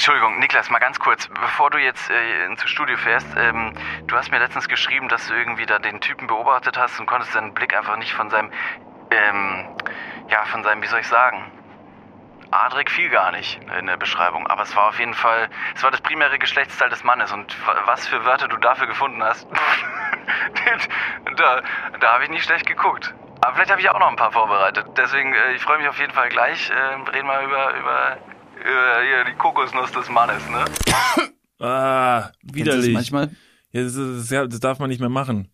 Entschuldigung, Niklas, mal ganz kurz, bevor du jetzt ins Studio fährst, du hast mir letztens geschrieben, dass du irgendwie da den Typen beobachtet hast und konntest deinen Blick einfach nicht von seinem, wie soll ich sagen, Adrik fiel gar nicht in der Beschreibung, aber es war auf jeden Fall, es war das primäre Geschlechtsteil des Mannes und was für Wörter du dafür gefunden hast, da habe ich nicht schlecht geguckt. Aber vielleicht habe ich auch noch ein paar vorbereitet, deswegen, ich freue mich auf jeden Fall gleich, reden wir über die Kokosnuss des Mannes, ne? Widerlich. Manchmal? Ja, das darf man nicht mehr machen.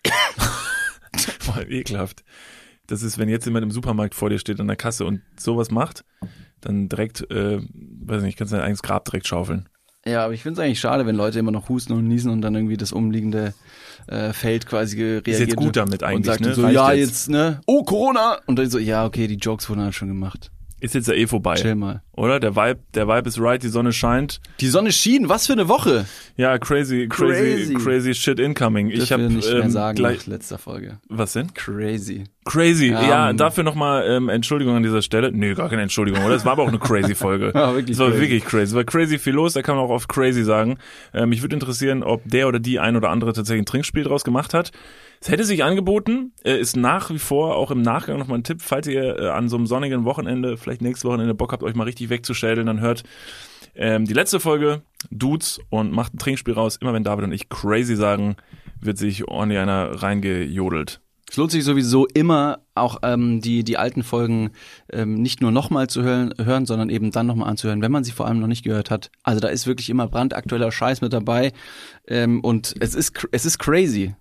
Voll ekelhaft. Das ist, wenn jetzt jemand im Supermarkt vor dir steht an der Kasse und sowas macht, dann direkt, weiß nicht, kannst du dein eigenes Grab direkt schaufeln. Ja, aber ich finde es eigentlich schade, wenn Leute immer noch husten und niesen und dann irgendwie das umliegende Feld quasi reagiert. Ist jetzt gut damit eigentlich, und sagt ne? so, Reicht ja, jetzt. jetzt, ne? Oh, Corona! Und dann so, ja, okay, die Jokes wurden halt schon gemacht. Ist jetzt ja eh vorbei. Chill mal. Oder? Der Vibe ist right, die Sonne scheint. Die Sonne schien, was für eine Woche! Ja, crazy shit incoming. Ich habe nicht mehr sagen gleich nach letzter Folge. Was denn? Crazy. Ja, dafür nochmal Entschuldigung an dieser Stelle. Nee, gar keine Entschuldigung, oder? Es war aber auch eine crazy Folge. Ja, wirklich. Es war crazy. wirklich crazy. Es war crazy viel los, da kann man auch oft crazy sagen. Mich würde interessieren, ob der oder die ein oder andere tatsächlich ein Trinkspiel draus gemacht hat. Es hätte sich angeboten, ist nach wie vor auch im Nachgang nochmal ein Tipp, falls ihr an so einem sonnigen Wochenende, vielleicht nächstes Wochenende Bock habt, euch mal richtig wegzuschädeln, dann hört die letzte Folge Dudes und macht ein Trinkspiel raus. Immer wenn David und ich crazy sagen, wird sich ordentlich einer reingejodelt. Es lohnt sich sowieso immer, auch die alten Folgen nicht nur nochmal zu hören, sondern eben dann nochmal anzuhören, wenn man sie vor allem noch nicht gehört hat. Also da ist wirklich immer brandaktueller Scheiß mit dabei und es ist crazy.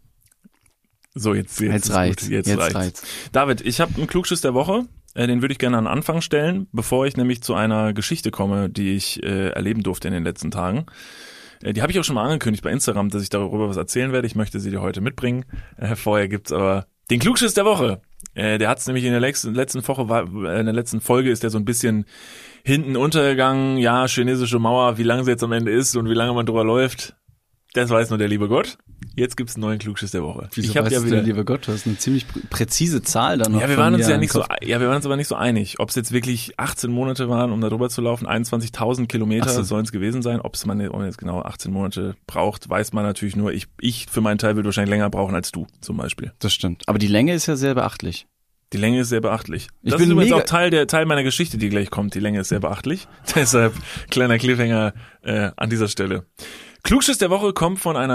So, jetzt reicht's. Gut. Jetzt reicht's. David, ich habe einen Klugschiss der Woche. Den würde ich gerne an den Anfang stellen, bevor ich nämlich zu einer Geschichte komme, die ich erleben durfte in den letzten Tagen. Die habe ich auch schon mal angekündigt bei Instagram, dass ich darüber was erzählen werde. Ich möchte sie dir heute mitbringen. Vorher gibt's aber den Klugschiss der Woche. Der hat's nämlich in der letzten Folge ist der so ein bisschen hinten untergegangen. Ja, chinesische Mauer, wie lange sie jetzt am Ende ist und wie lange man drüber läuft. Das weiß nur der liebe Gott. Jetzt gibt's einen neuen Klugschiss der Woche. Wieso weiß ja wieder, der liebe Gott? Du hast eine ziemlich präzise Zahl da noch. Ja, wir waren uns aber nicht so einig, ob es jetzt wirklich 18 Monate waren, um da drüber zu laufen. 21.000 Kilometer sollen es gewesen sein. Ob man jetzt genau 18 Monate braucht, weiß man natürlich nur. Ich für meinen Teil würde wahrscheinlich länger brauchen als du zum Beispiel. Das stimmt. Aber die Länge ist ja sehr beachtlich. Die Länge ist sehr beachtlich. Das ist übrigens auch Teil meiner Geschichte, die gleich kommt. Die Länge ist sehr beachtlich. Deshalb kleiner Cliffhanger an dieser Stelle. Klugschiss der Woche kommt von einer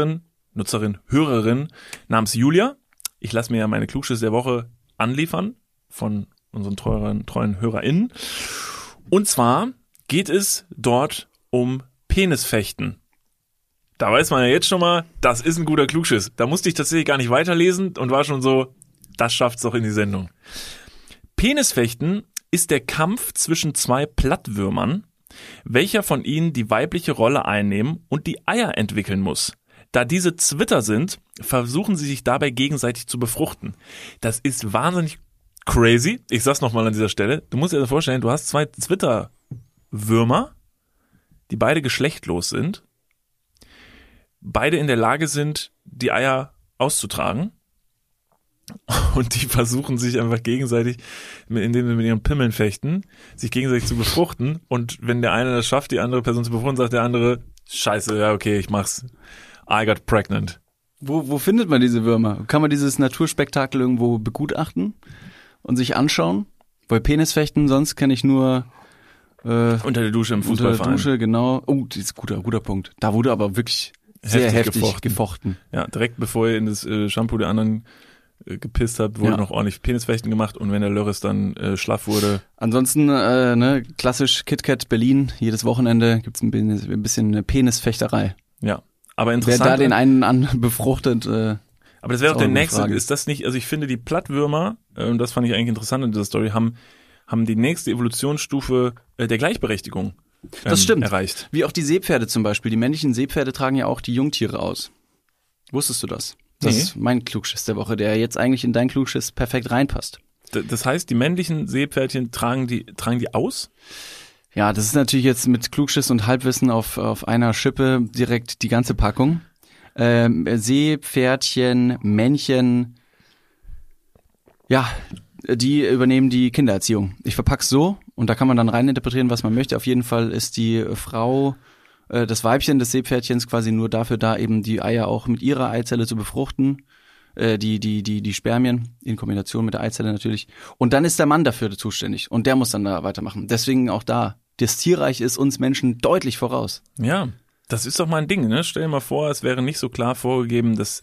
Hörerin namens Julia. Ich lasse mir ja meine Klugschiss der Woche anliefern von unseren treuen HörerInnen. Und zwar geht es dort um Penisfechten. Da weiß man ja jetzt schon mal, das ist ein guter Klugschiss. Da musste ich tatsächlich gar nicht weiterlesen und war schon so, das schafft's doch in die Sendung. Penisfechten ist der Kampf zwischen zwei Plattwürmern, welcher von ihnen die weibliche Rolle einnehmen und die Eier entwickeln muss. Da diese Zwitter sind, versuchen sie sich dabei gegenseitig zu befruchten. Das ist wahnsinnig crazy. Ich sag's nochmal an dieser Stelle. Du musst dir das vorstellen, du hast zwei Zwitterwürmer, die beide geschlechtlos sind, beide in der Lage sind, die Eier auszutragen. Und die versuchen sich einfach gegenseitig, indem sie mit ihren Pimmeln fechten, sich gegenseitig zu befruchten. Und wenn der eine das schafft, die andere Person zu befruchten, sagt der andere, scheiße, ja okay, ich mach's. I got pregnant. Wo findet man diese Würmer? Kann man dieses Naturspektakel irgendwo begutachten und sich anschauen? Bei Penisfechten sonst kenne ich nur unter der Dusche im Fußballverein. Unter der Dusche, genau. Oh, das ist guter Punkt. Da wurde aber wirklich sehr heftig gefochten. Ja, direkt bevor ihr in das Shampoo der anderen gepisst habt, wurde noch ordentlich Penisfechten gemacht und wenn der Lörres dann schlaff wurde. Ansonsten, klassisch KitKat Berlin, jedes Wochenende gibt's ein bisschen Penisfechterei. Ja, aber interessant. Wer da den einen befruchtet, aber das wäre auch der nächste, ist das nicht, also ich finde die Plattwürmer, und das fand ich eigentlich interessant in dieser Story, haben die nächste Evolutionsstufe der Gleichberechtigung das stimmt. erreicht. Wie auch die Seepferde zum Beispiel. Die männlichen Seepferde tragen ja auch die Jungtiere aus. Wusstest du das? Das ist mein Klugschiss der Woche, der jetzt eigentlich in dein Klugschiss perfekt reinpasst. Das heißt, die männlichen Seepferdchen tragen die aus? Ja, das ist natürlich jetzt mit Klugschiss und Halbwissen auf einer Schippe direkt die ganze Packung. Seepferdchen, Männchen, ja, die übernehmen die Kindererziehung. Ich verpack's so Und da kann man dann reininterpretieren, was man möchte. Auf jeden Fall ist die Frau, das Weibchen des Seepferdchens quasi nur dafür da, eben die Eier auch mit ihrer Eizelle zu befruchten. Die Spermien in Kombination mit der Eizelle natürlich. Und dann ist der Mann dafür zuständig. Und der muss dann da weitermachen. Deswegen auch da. Das Tierreich ist uns Menschen deutlich voraus. Ja, das ist doch mal ein Ding, ne? Stell dir mal vor, es wäre nicht so klar vorgegeben, dass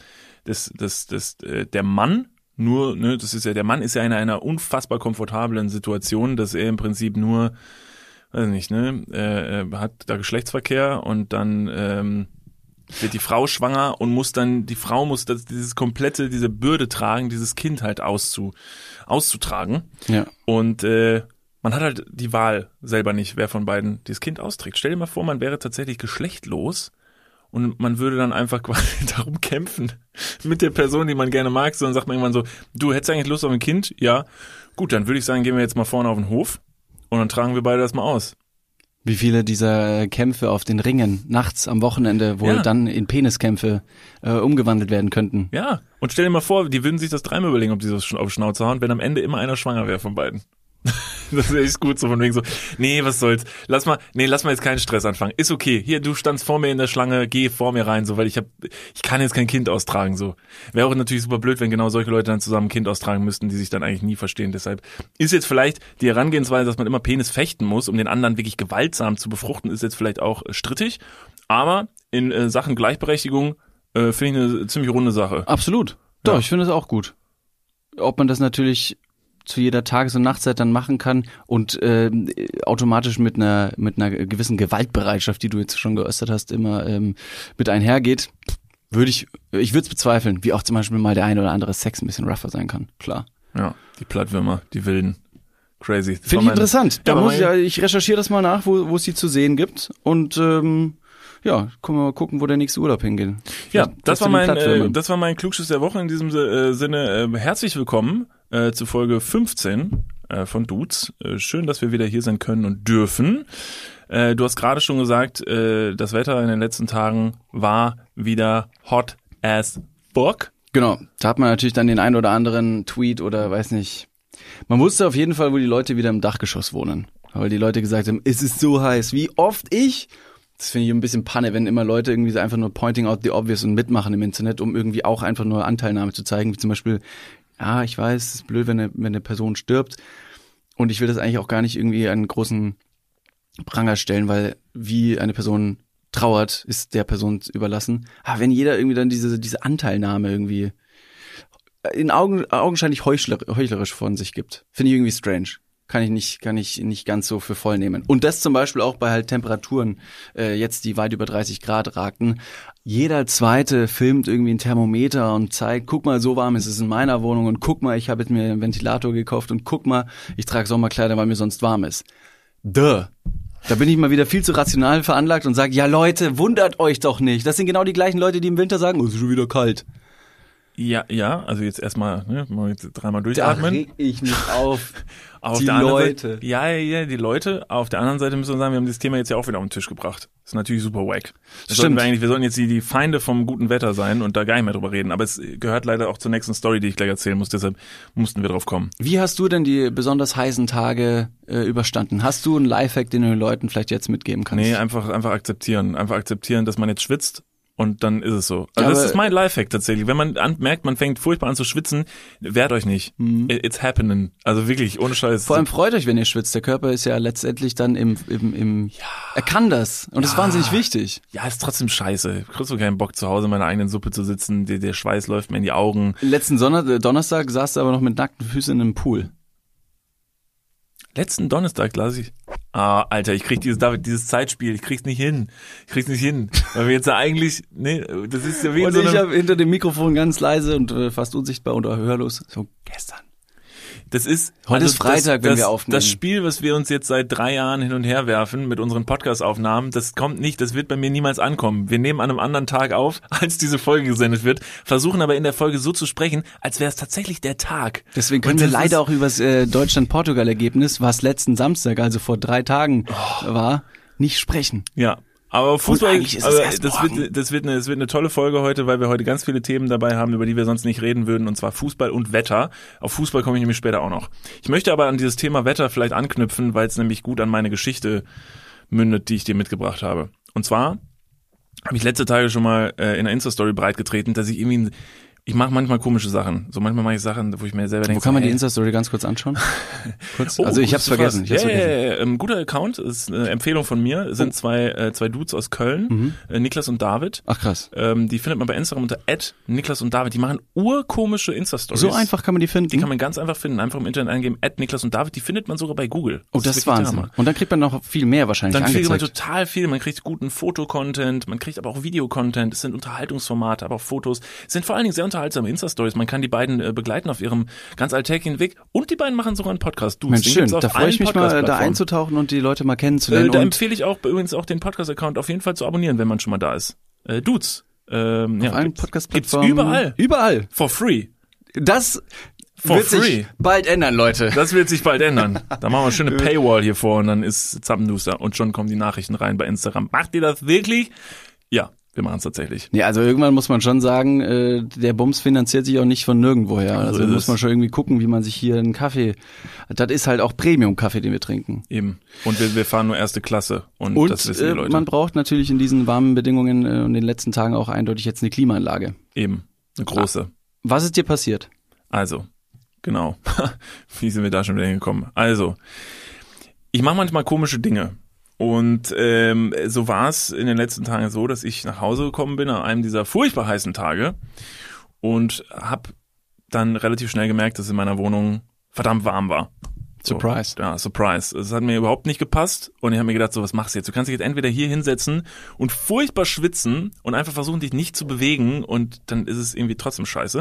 der Mann nur, ne, der Mann ist ja in einer unfassbar komfortablen Situation, dass er im Prinzip nur, weiß nicht, ne, hat da Geschlechtsverkehr und dann wird die Frau schwanger und die Frau muss diese Bürde tragen, dieses Kind halt auszutragen. Ja. Und man hat halt die Wahl selber nicht, wer von beiden dieses Kind austrägt. Stell dir mal vor, man wäre tatsächlich geschlechtlos und man würde dann einfach quasi darum kämpfen mit der Person, die man gerne mag. So, dann sagt man irgendwann so, du hättest eigentlich Lust auf ein Kind? Ja. Gut, dann würde ich sagen, gehen wir jetzt mal vorne auf den Hof und dann tragen wir beide das mal aus. Wie viele dieser Kämpfe auf den Ringen nachts am Wochenende wohl dann in Peniskämpfe umgewandelt werden könnten. Ja, und stell dir mal vor, die würden sich das dreimal überlegen, ob die so auf Schnauze hauen, wenn am Ende immer einer schwanger wäre von beiden. Das wäre echt gut, so von wegen so, nee, was soll's, lass mal jetzt keinen Stress anfangen. Ist okay, hier, du standst vor mir in der Schlange, geh vor mir rein, so, weil ich kann jetzt kein Kind austragen, so. Wäre auch natürlich super blöd, wenn genau solche Leute dann zusammen ein Kind austragen müssten, die sich dann eigentlich nie verstehen. Deshalb ist jetzt vielleicht die Herangehensweise, dass man immer Penis fechten muss, um den anderen wirklich gewaltsam zu befruchten, ist jetzt vielleicht auch strittig, aber in Sachen Gleichberechtigung finde ich eine ziemlich runde Sache. Absolut. Doch, ich finde es auch gut. Ob man das natürlich zu jeder Tages- und Nachtzeit dann machen kann und automatisch mit einer gewissen Gewaltbereitschaft, die du jetzt schon geäußert hast, immer mit einhergeht, ich würde es bezweifeln, wie auch zum Beispiel mal der ein oder andere Sex ein bisschen rougher sein kann, klar. Ja, die Plattwürmer, die Wilden, crazy. Finde ich interessant. Ich recherchiere das mal nach, wo es die zu sehen gibt und können wir mal gucken, wo der nächste Urlaub hingeht. Ja, das war mein Klugschiss der Woche. In diesem Sinne, herzlich willkommen zu Folge 15 von Dudes. Schön, dass wir wieder hier sein können und dürfen. Du hast gerade schon gesagt, das Wetter in den letzten Tagen war wieder hot as fuck. Genau, da hat man natürlich dann den einen oder anderen Tweet oder weiß nicht. Man wusste auf jeden Fall, wo die Leute wieder im Dachgeschoss wohnen. Weil die Leute gesagt haben, es ist so heiß. Wie oft das finde ich ein bisschen Panne, wenn immer Leute irgendwie so einfach nur pointing out the obvious und mitmachen im Internet, um irgendwie auch einfach nur Anteilnahme zu zeigen, wie zum Beispiel, ja, ich weiß, es ist blöd, wenn eine Person stirbt und ich will das eigentlich auch gar nicht irgendwie einen großen Pranger stellen, weil wie eine Person trauert, ist der Person überlassen. Aber wenn jeder irgendwie dann diese Anteilnahme irgendwie augenscheinlich heuchlerisch von sich gibt, finde ich irgendwie strange. Kann ich nicht ganz so für voll nehmen. Und das zum Beispiel auch bei halt Temperaturen, jetzt die weit über 30 Grad ragten. Jeder Zweite filmt irgendwie ein Thermometer und zeigt, guck mal, so warm ist es in meiner Wohnung und guck mal, ich habe jetzt mir einen Ventilator gekauft und guck mal, ich trage Sommerkleider, weil mir sonst warm ist. Da bin ich mal wieder viel zu rational veranlagt und sage, ja Leute, wundert euch doch nicht. Das sind genau die gleichen Leute, die im Winter sagen, es ist schon wieder kalt. Ja, also jetzt erstmal, mal jetzt dreimal durchatmen. Da reg ich mich auf. Auf die der Leute. Seite, ja, die Leute. Auf der anderen Seite müssen wir sagen, wir haben dieses Thema jetzt ja auch wieder auf den Tisch gebracht. Das ist natürlich super wack. Stimmt. Wir sollten jetzt die Feinde vom guten Wetter sein und da gar nicht mehr drüber reden. Aber es gehört leider auch zur nächsten Story, die ich gleich erzählen muss. Deshalb mussten wir drauf kommen. Wie hast du denn die besonders heißen Tage überstanden? Hast du einen Lifehack, den du den Leuten vielleicht jetzt mitgeben kannst? Nee, einfach akzeptieren. Einfach akzeptieren, dass man jetzt schwitzt. Und dann ist es so. Also das ist mein Lifehack tatsächlich. Wenn man merkt, man fängt furchtbar an zu schwitzen, wehrt euch nicht. It's happening. Also wirklich, ohne Scheiß. Vor allem freut euch, wenn ihr schwitzt. Der Körper ist ja letztendlich dann er kann das. Und das ist wahnsinnig wichtig. Ja, ist trotzdem scheiße. Ich krieg so keinen Bock, zu Hause in meiner eigenen Suppe zu sitzen. Der Schweiß läuft mir in die Augen. Letzten Donnerstag saß du aber noch mit nackten Füßen in einem Pool. Letzten Donnerstag las ich. Alter, ich krieg dieses Zeitspiel, ich krieg's nicht hin. Weil wir jetzt ja eigentlich, das ist ja wie und so ich habe hinter dem Mikrofon ganz leise und fast unsichtbar und hörlos, so gestern. Das ist heute ist Freitag, wenn wir aufnehmen. Das Spiel, was wir uns jetzt seit 3 Jahren hin und her werfen mit unseren Podcast-Aufnahmen, das kommt nicht, das wird bei mir niemals ankommen. Wir nehmen an einem anderen Tag auf, als diese Folge gesendet wird, versuchen aber in der Folge so zu sprechen, als wäre es tatsächlich der Tag. Deswegen können wir leider auch über das Deutschland-Portugal-Ergebnis, was letzten Samstag, also vor 3 Tagen war, nicht sprechen. Ja. Aber Fußball, eigentlich ist es erst morgen. das wird eine tolle Folge heute, weil wir heute ganz viele Themen dabei haben, über die wir sonst nicht reden würden, und zwar Fußball und Wetter. Auf Fußball komme ich nämlich später auch noch. Ich möchte aber an dieses Thema Wetter vielleicht anknüpfen, weil es nämlich gut an meine Geschichte mündet, die ich dir mitgebracht habe. Und zwar habe ich letzte Tage schon mal in einer Insta-Story breitgetreten, dass ich irgendwie ich mache manchmal komische Sachen. So manchmal mache ich Sachen, wo ich mir selber denke. Wo kann man die Insta-Story ganz kurz anschauen? Kurz? Also ich hab's vergessen. Guter Account, ist eine Empfehlung von mir. Sind zwei Dudes aus Köln, Niklas und David. Ach krass. Die findet man bei Instagram unter @Niklas und David. Die machen urkomische Insta-Stories. So einfach kann man die finden? Die kann man ganz einfach finden. Einfach im Internet eingeben, @Niklas und David. Die findet man sogar bei Google. Oh, das ist Wahnsinn. Und dann kriegt man noch viel mehr wahrscheinlich angezeigt. Dann kriegt man total viel. Man kriegt guten Fotocontent, man kriegt aber auch Videocontent. Es sind Unterhaltungsformate, aber auch Fotos. Es sind vor allen Dingen sehr unterhaltsame Insta-Stories. Man kann die beiden begleiten auf ihrem ganz alltäglichen Weg, und die beiden machen sogar einen Podcast. Mensch, schön, da freue ich mich mal, da einzutauchen und die Leute mal kennenzulernen. Da empfehle ich auch übrigens auch den Podcast-Account auf jeden Fall zu abonnieren, wenn man schon mal da ist. Dudes. Auf allen Podcast-Plattformen. Gibt's überall. Überall. For free. Das wird sich bald ändern, Leute. Das wird sich bald ändern. Da machen wir eine schöne Paywall hier vor und dann ist Zappenduster und schon kommen die Nachrichten rein bei Instagram. Macht ihr das wirklich? Ja. Wir machen es tatsächlich. Ja, also irgendwann muss man schon sagen, der Bums finanziert sich auch nicht von nirgendwoher. Also muss man schon irgendwie gucken, wie man sich hier einen Kaffee, das ist halt auch Premium-Kaffee, den wir trinken. Eben. Und wir fahren nur erste Klasse. Und das wissen die Leute. Man braucht natürlich in diesen warmen Bedingungen in den letzten Tagen auch eindeutig jetzt eine Klimaanlage. Eben. Eine große. Was ist dir passiert? Also, genau. Wie sind wir da schon wieder hingekommen? Also, ich mache manchmal komische Dinge. Und so war es in den letzten Tagen so, dass ich nach Hause gekommen bin an einem dieser furchtbar heißen Tage und habe dann relativ schnell gemerkt, dass es in meiner Wohnung verdammt warm war. Surprise. So, ja, Surprise. Es hat mir überhaupt nicht gepasst und ich habe mir gedacht, so was machst du jetzt? Du kannst dich jetzt entweder hier hinsetzen und furchtbar schwitzen und einfach versuchen, dich nicht zu bewegen, und dann ist es irgendwie trotzdem scheiße.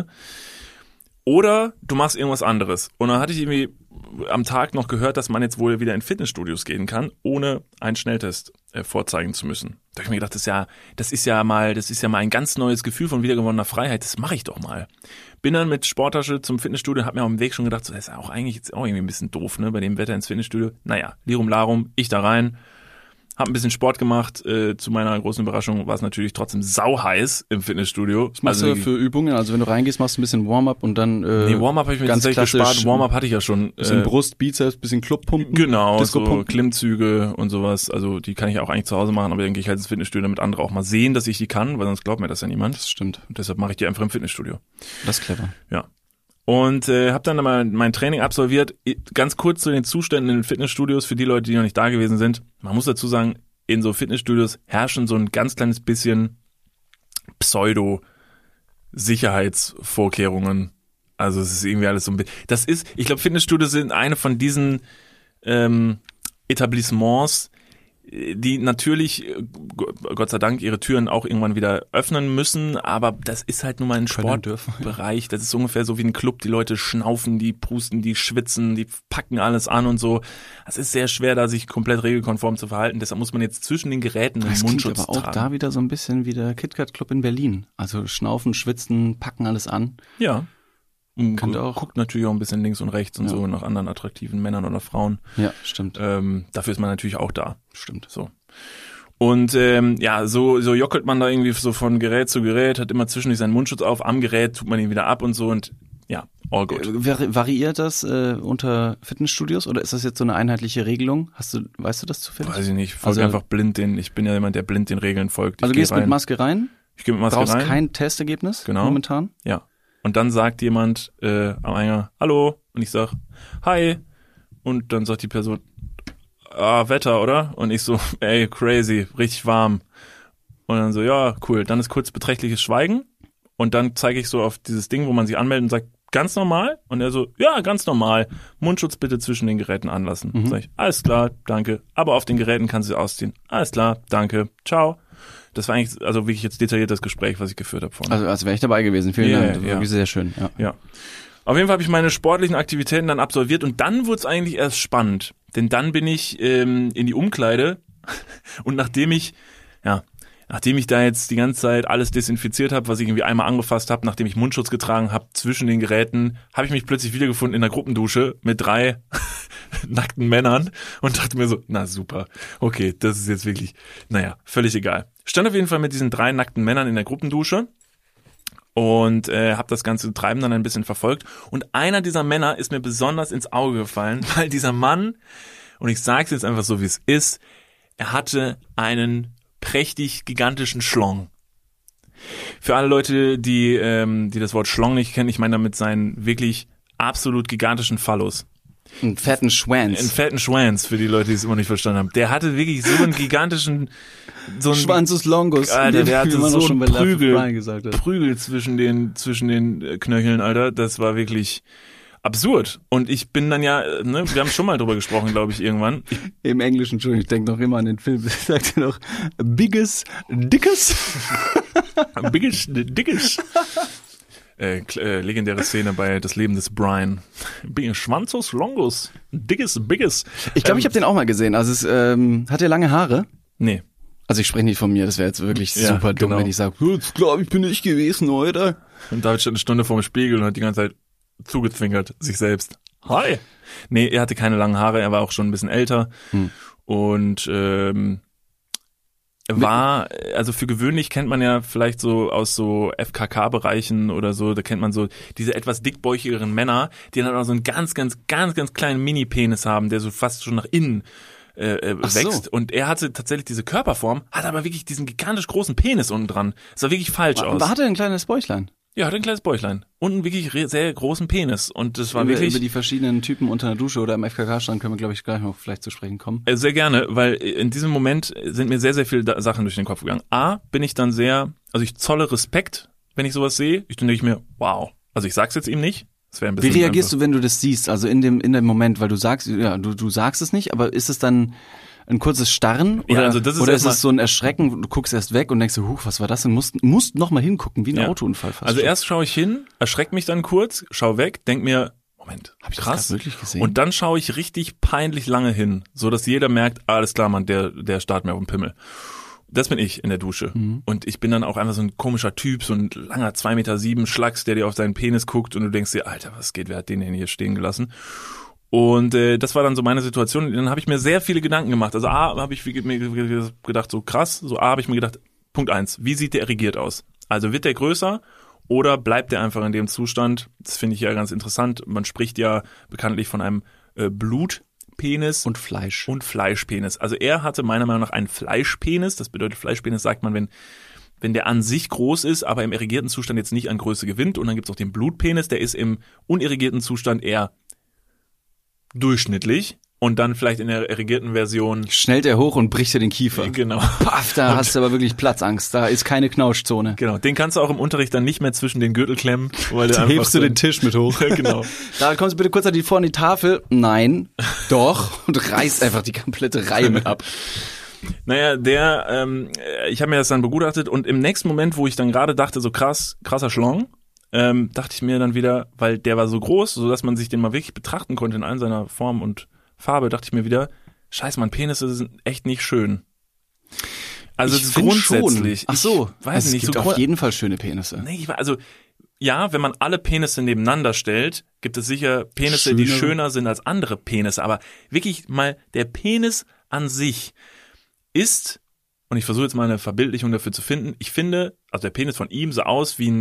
Oder du machst irgendwas anderes. Und dann hatte ich irgendwie am Tag noch gehört, dass man jetzt wohl wieder in Fitnessstudios gehen kann, ohne einen Schnelltest vorzeigen zu müssen. Da habe ich mir gedacht, das ist ja mal ein ganz neues Gefühl von wiedergewonnener Freiheit. Das mache ich doch mal. Bin dann mit Sporttasche zum Fitnessstudio, habe mir auf dem Weg schon gedacht, so, das ist auch eigentlich jetzt auch irgendwie ein bisschen doof, ne, bei dem Wetter ins Fitnessstudio. Naja, Lirum Larum, ich da rein. Hab ein bisschen Sport gemacht. Zu meiner großen Überraschung war es natürlich trotzdem sauheiß im Fitnessstudio. Was machst du für Übungen? Also wenn du reingehst, machst du ein bisschen Warm-up und dann nee, Warm-up habe ich mir tatsächlich gespart. Warm-up hatte ich ja schon. Bisschen Brust, Bizeps, bisschen Clubpumpen. Genau, so Klimmzüge und sowas. Also die kann ich auch eigentlich zu Hause machen, aber dann gehe ich halt ins Fitnessstudio, damit andere auch mal sehen, dass ich die kann, weil sonst glaubt mir das ja niemand. Das stimmt. Und deshalb mache ich die einfach im Fitnessstudio. Das ist clever. Ja. Und habe dann mal mein Training absolviert. Ganz kurz zu den Zuständen in den Fitnessstudios für die Leute, die noch nicht da gewesen sind. Man muss dazu sagen, in so Fitnessstudios herrschen so ein ganz kleines bisschen Pseudo-Sicherheitsvorkehrungen. Also es ist irgendwie alles so ein bisschen. Ich glaube, Fitnessstudios sind eine von diesen Etablissements, die natürlich, Gott sei Dank, ihre Türen auch irgendwann wieder öffnen müssen, aber das ist halt nun mal ein Sportbereich, das ist ungefähr so wie ein Club, die Leute schnaufen, die prusten, die schwitzen, die packen alles an und so. Es ist sehr schwer, da sich komplett regelkonform zu verhalten, deshalb muss man jetzt zwischen den Geräten einen Mundschutz tragen. Aber auch da wieder so ein bisschen wie der KitKat Club in Berlin, also schnaufen, schwitzen, packen alles an. Ja. Guckt natürlich auch ein bisschen links und rechts und so nach anderen attraktiven Männern oder Frauen. Ja, stimmt. Dafür ist man natürlich auch da. Stimmt. So. Und so jockelt man da irgendwie so von Gerät zu Gerät, hat immer zwischendurch seinen Mundschutz auf, am Gerät tut man ihn wieder ab und so, und ja, all good. Variiert das unter Fitnessstudios oder ist das jetzt so eine einheitliche Regelung? Weißt du das zufällig? Weiß ich nicht, folge einfach blind ich bin ja jemand, der blind den Regeln folgt. Also du gehst mit Maske rein? Ich gehe mit Maske rein. Brauchst kein Testergebnis momentan? Ja. Und dann sagt jemand am Eingang, hallo, und ich sag, hi, und dann sagt die Person, Wetter, oder? Und ich so, ey, crazy, richtig warm. Und dann so, ja, cool. Dann ist kurz beträchtliches Schweigen und dann zeige ich so auf dieses Ding, wo man sich anmeldet und sagt, ganz normal? Und er so, ja, ganz normal. Mundschutz bitte zwischen den Geräten anlassen. Sag ich, alles klar, danke. Aber auf den Geräten kannst du ausziehen. Alles klar, danke, ciao. Das war eigentlich also wirklich jetzt detailliertes Gespräch, was ich geführt habe vorhin. Also wäre ich dabei gewesen. Vielen Dank. Das war wirklich sehr schön. Ja. Auf jeden Fall habe ich meine sportlichen Aktivitäten dann absolviert und dann wurde es eigentlich erst spannend. Denn dann bin ich in die Umkleide und nachdem ich da jetzt die ganze Zeit alles desinfiziert habe, was ich irgendwie einmal angefasst habe, nachdem ich Mundschutz getragen habe zwischen den Geräten, habe ich mich plötzlich wiedergefunden in der Gruppendusche mit 3 nackten Männern und dachte mir so, na super, okay, das ist jetzt wirklich, naja, völlig egal. Stand auf jeden Fall mit diesen 3 nackten Männern in der Gruppendusche und habe das ganze Treiben dann ein bisschen verfolgt. Und einer dieser Männer ist mir besonders ins Auge gefallen, weil dieser Mann, und ich sage es jetzt einfach so, wie es ist, er hatte einen prächtig gigantischen Schlong. Für alle Leute, die das Wort Schlong nicht kennen, ich meine damit seinen wirklich absolut gigantischen Phallus. Einen fetten Schwanz. Einen fetten Schwanz, für die Leute, die es immer nicht verstanden haben. Der hatte wirklich so einen gigantischen... So einen Schwanzus longus. Alter, der hatte so einen Prügel Prügel zwischen den Knöcheln, Alter. Das war wirklich absurd. Und ich bin dann ja, ne, wir haben schon mal drüber gesprochen, glaube ich, irgendwann. Im Englischen, Entschuldigung, ich denke noch immer an den Film. Sagt er noch, biggest, dickes? Dickes. Legendäre Szene bei Das Leben des Brian. Schwanzus longus. Biggest. Ich glaube, ich habe den auch mal gesehen. Also es hat er lange Haare? Nee. Also ich spreche nicht von mir, das wäre jetzt wirklich super dumm, wenn ich sage, jetzt glaube ich, bin ich gewesen, oder? Und David stand eine Stunde vorm Spiegel und hat die ganze Zeit zugezwinkert, sich selbst. Hi! Nee, er hatte keine langen Haare, er war auch schon ein bisschen älter. Und war, also für gewöhnlich kennt man ja vielleicht so aus so FKK-Bereichen oder so, da kennt man so diese etwas dickbäuchigeren Männer, die dann auch so einen ganz kleinen Mini-Penis haben, der so fast schon nach innen wächst. So. Und er hatte tatsächlich diese Körperform, hat aber wirklich diesen gigantisch großen Penis unten dran. Das sah wirklich falsch aus. Aber hatte er ein kleines Bäuchlein? Ja, hatte ein kleines Bäuchlein. Und einen wirklich sehr großen Penis. Und das war wirklich... Über die verschiedenen Typen unter der Dusche oder im FKK-Stand können wir, glaube ich, gleich noch vielleicht zu sprechen kommen. Sehr gerne, weil in diesem Moment sind mir sehr viele Sachen durch den Kopf gegangen. Bin ich dann ich zolle Respekt, wenn ich sowas sehe. Dann denke ich mir, wow. Also ich sag's jetzt ihm nicht. Wie reagierst du, wenn du das siehst? Also in dem Moment, weil du sagst, ja, du sagst es nicht, aber ist es dann ein kurzes Starren? Oder, ja, also das ist oder ist es so ein Erschrecken, du guckst erst weg und denkst so, was war das? Und musst noch mal hingucken, wie ein Autounfall fast. Also erst schaue ich hin, erschreck mich dann kurz, schau weg, denk mir, Moment, hab ich krass. Das wirklich gesehen? Und dann schaue ich richtig peinlich lange hin, so dass jeder merkt, alles klar, Mann, der starrt mir auf den Pimmel. Das bin ich in der Dusche. Und ich bin dann auch einfach so ein komischer Typ, so ein langer 2,7 Meter Schlacks, der dir auf seinen Penis guckt und du denkst dir, Alter, was geht, wer hat den denn hier stehen gelassen? Und das war dann so meine Situation. Und dann habe ich mir sehr viele Gedanken gemacht. Also habe ich mir gedacht, so krass. So habe ich mir gedacht, Punkt 1, wie sieht der erregiert aus? Also wird der größer oder bleibt der einfach in dem Zustand? Das finde ich ja ganz interessant. Man spricht ja bekanntlich von einem Blutpenis und Fleisch. Und Fleischpenis. Also er hatte meiner Meinung nach einen Fleischpenis. Das bedeutet, Fleischpenis sagt man, wenn der an sich groß ist, aber im irrigierten Zustand jetzt nicht an Größe gewinnt. Und dann gibt's auch den Blutpenis, der ist im unirrigierten Zustand eher durchschnittlich. Und dann vielleicht in der irrigierten Version schnellt er hoch und bricht dir den Kiefer. Genau. Paff, da hast du aber wirklich Platzangst. Da ist keine Knauschzone. Genau. Den kannst du auch im Unterricht dann nicht mehr zwischen den Gürtel klemmen. Weil da hebst du den Tisch mit hoch. Genau. Da kommst du bitte kurz vor an die Tafel. Nein. Doch. Und reißt einfach die komplette Reihe mit ab. Naja, ich habe mir das dann begutachtet und im nächsten Moment, wo ich dann gerade dachte, so krasser Schlong, dachte ich mir dann wieder, weil der war so groß, so dass man sich den mal wirklich betrachten konnte in all seiner Form und Farbe, dachte ich mir wieder, scheiße, Mann, Penisse sind echt nicht schön. Also ich grundsätzlich. Schon. Ach so, weiß es nicht, gibt so auf jeden Fall schöne Penisse. Nee, ja, wenn man alle Penisse nebeneinander stellt, gibt es sicher Penisse, die schöner sind als andere Penisse, aber wirklich mal der Penis an sich ist, und ich versuche jetzt mal eine Verbildlichung dafür zu finden, ich finde, also der Penis von ihm sah aus wie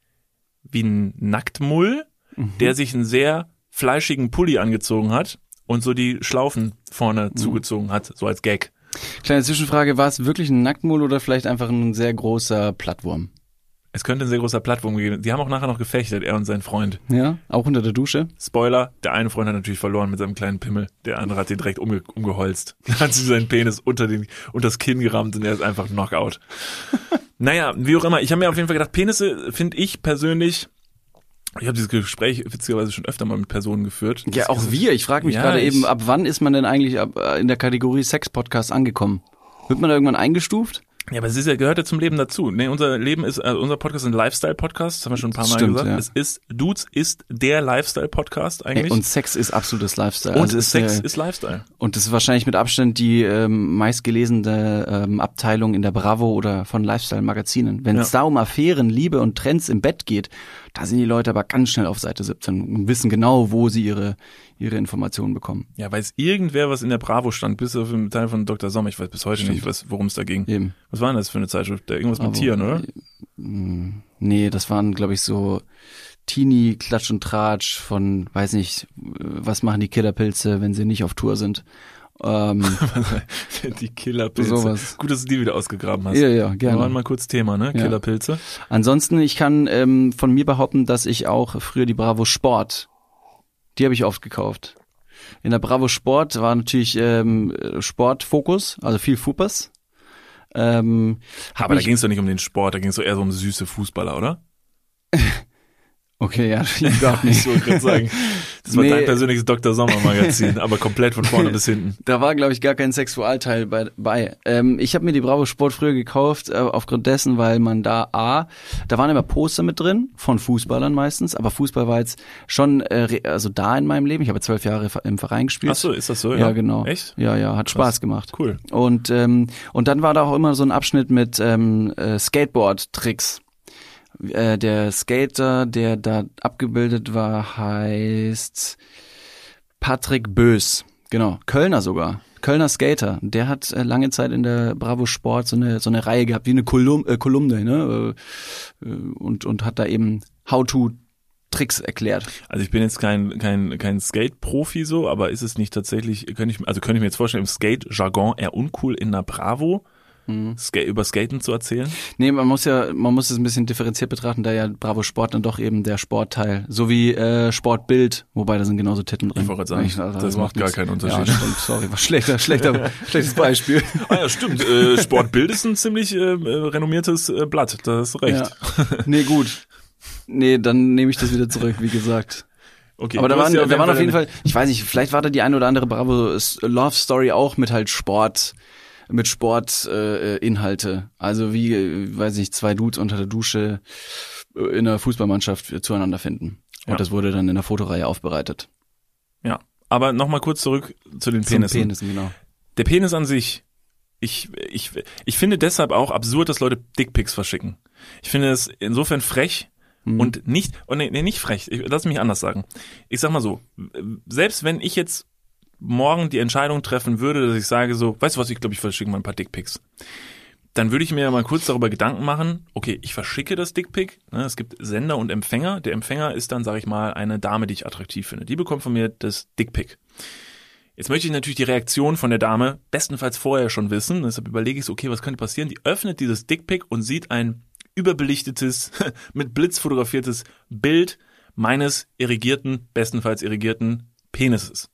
ein Nacktmull, der sich einen sehr fleischigen Pulli angezogen hat und so die Schlaufen vorne zugezogen hat, so als Gag. Kleine Zwischenfrage, war es wirklich ein Nacktmull oder vielleicht einfach ein sehr großer Plattwurm? Es könnte ein sehr großer Plattwurm geben. Die haben auch nachher noch gefechtet, er und sein Freund. Ja, auch unter der Dusche? Spoiler, der eine Freund hat natürlich verloren mit seinem kleinen Pimmel. Der andere hat den direkt umgeholzt. Dann hat sie seinen Penis unter das Kinn gerammt und er ist einfach Knockout. Naja, wie auch immer. Ich habe mir auf jeden Fall gedacht, Penisse finde ich persönlich, ich habe dieses Gespräch witzigerweise schon öfter mal mit Personen geführt. Ja, auch wir. Ich frage mich gerade eben, ab wann ist man denn eigentlich in der Kategorie Sex-Podcast angekommen? Wird man da irgendwann eingestuft? Ja, aber es gehört ja zum Leben dazu. Nee, unser Podcast ist ein Lifestyle-Podcast, das haben wir schon ein paar Mal gesagt. Ja. Dudes ist der Lifestyle-Podcast eigentlich. Und Sex ist absolutes Lifestyle. Und also Sex ist Lifestyle. Und das ist wahrscheinlich mit Abstand die meistgelesene Abteilung in der Bravo oder von Lifestyle-Magazinen. Wenn es da um Affären, Liebe und Trends im Bett geht, Da sind die Leute aber ganz schnell auf Seite 17 und wissen genau, wo sie ihre Informationen bekommen. Ja, weiß irgendwer, was in der Bravo stand, bis auf den Teil von Dr. Sommer. Ich weiß bis heute nicht, worum es da ging. Eben. Was war denn das für eine Zeitschrift? Irgendwas mit Tieren, oder? Nee, das waren, glaube ich, so Teenie, Klatsch und Tratsch von, weiß nicht, was machen die Killerpilze, wenn sie nicht auf Tour sind. Die Killerpilze. Sowas. Gut, dass du die wieder ausgegraben hast. Ja, gerne. Wir waren mal kurz Thema, ne? Ja. Killerpilze. Ansonsten, ich kann von mir behaupten, dass ich auch früher die Bravo Sport, die habe ich oft gekauft. In der Bravo Sport war natürlich Sportfokus, also viel Fupas. Aber da ging es doch nicht um den Sport, da ging es doch eher so um süße Fußballer, oder? Okay, ja, überhaupt nicht. Ich wollte gerade sagen, das war dein persönliches Dr. Sommer-Magazin, aber komplett von vorne bis hinten. Da war, glaube ich, gar kein Sexualteil bei. Ich habe mir die Bravo Sport früher gekauft, aufgrund dessen, weil man da waren immer Poster mit drin, von Fußballern meistens, aber Fußball war jetzt schon also da in meinem Leben. Ich habe 12 Jahre im Verein gespielt. Ach so, ist das so? Ja, genau. Echt? Ja, hat Spaß gemacht. Cool. Und dann war da auch immer so ein Abschnitt mit Skateboard-Tricks. Der Skater, der da abgebildet war, heißt Patrick Bös. Genau, Kölner sogar. Kölner Skater. Der hat lange Zeit in der Bravo Sport so eine Reihe gehabt, wie eine Kolumne, ne? Und hat da eben How-to-Tricks erklärt. Also ich bin jetzt kein Skate-Profi so, aber ist es nicht tatsächlich, könnte ich mir jetzt vorstellen, im Skate-Jargon eher uncool in der Bravo über Skaten zu erzählen? Nee, man muss es ein bisschen differenziert betrachten, da ja Bravo Sport dann doch eben der Sportteil, so wie Sportbild, wobei da sind genauso Titten drin. Ich wollte gerade sagen, das macht gar keinen Unterschied. Ja, stimmt, sorry, war schlechtes Beispiel. Ah ja, stimmt, Sportbild ist ein ziemlich renommiertes Blatt, da hast du recht. Ja. Nee, gut. Nee, dann nehme ich das wieder zurück, wie gesagt. Okay, aber da waren auf jeden Fall, ich weiß nicht, vielleicht war da die eine oder andere Bravo Love Story auch mit halt Sportinhalte. Also wie, weiß nicht, zwei Dudes unter der Dusche in einer Fußballmannschaft zueinander finden. Und Ja. das wurde dann in der Fotoreihe aufbereitet. Ja, aber nochmal kurz zurück zu den Penissen. Zum Penissen, genau. Der Penis an sich, ich finde deshalb auch absurd, dass Leute Dickpics verschicken. Ich finde es insofern frech und nicht frech, lass mich anders sagen. Ich sag mal so, selbst wenn ich jetzt morgen die Entscheidung treffen würde, dass ich sage so, weißt du was, ich glaube, ich verschicke mal ein paar Dickpics. Dann würde ich mir mal kurz darüber Gedanken machen, okay, ich verschicke das Dickpic, ne, es gibt Sender und Empfänger. Der Empfänger ist dann, sage ich mal, eine Dame, die ich attraktiv finde. Die bekommt von mir das Dickpic. Jetzt möchte ich natürlich die Reaktion von der Dame bestenfalls vorher schon wissen. Deshalb überlege ich so, okay, was könnte passieren? Die öffnet dieses Dickpic und sieht ein überbelichtetes, mit Blitz fotografiertes Bild meines bestenfalls irrigierten Penises.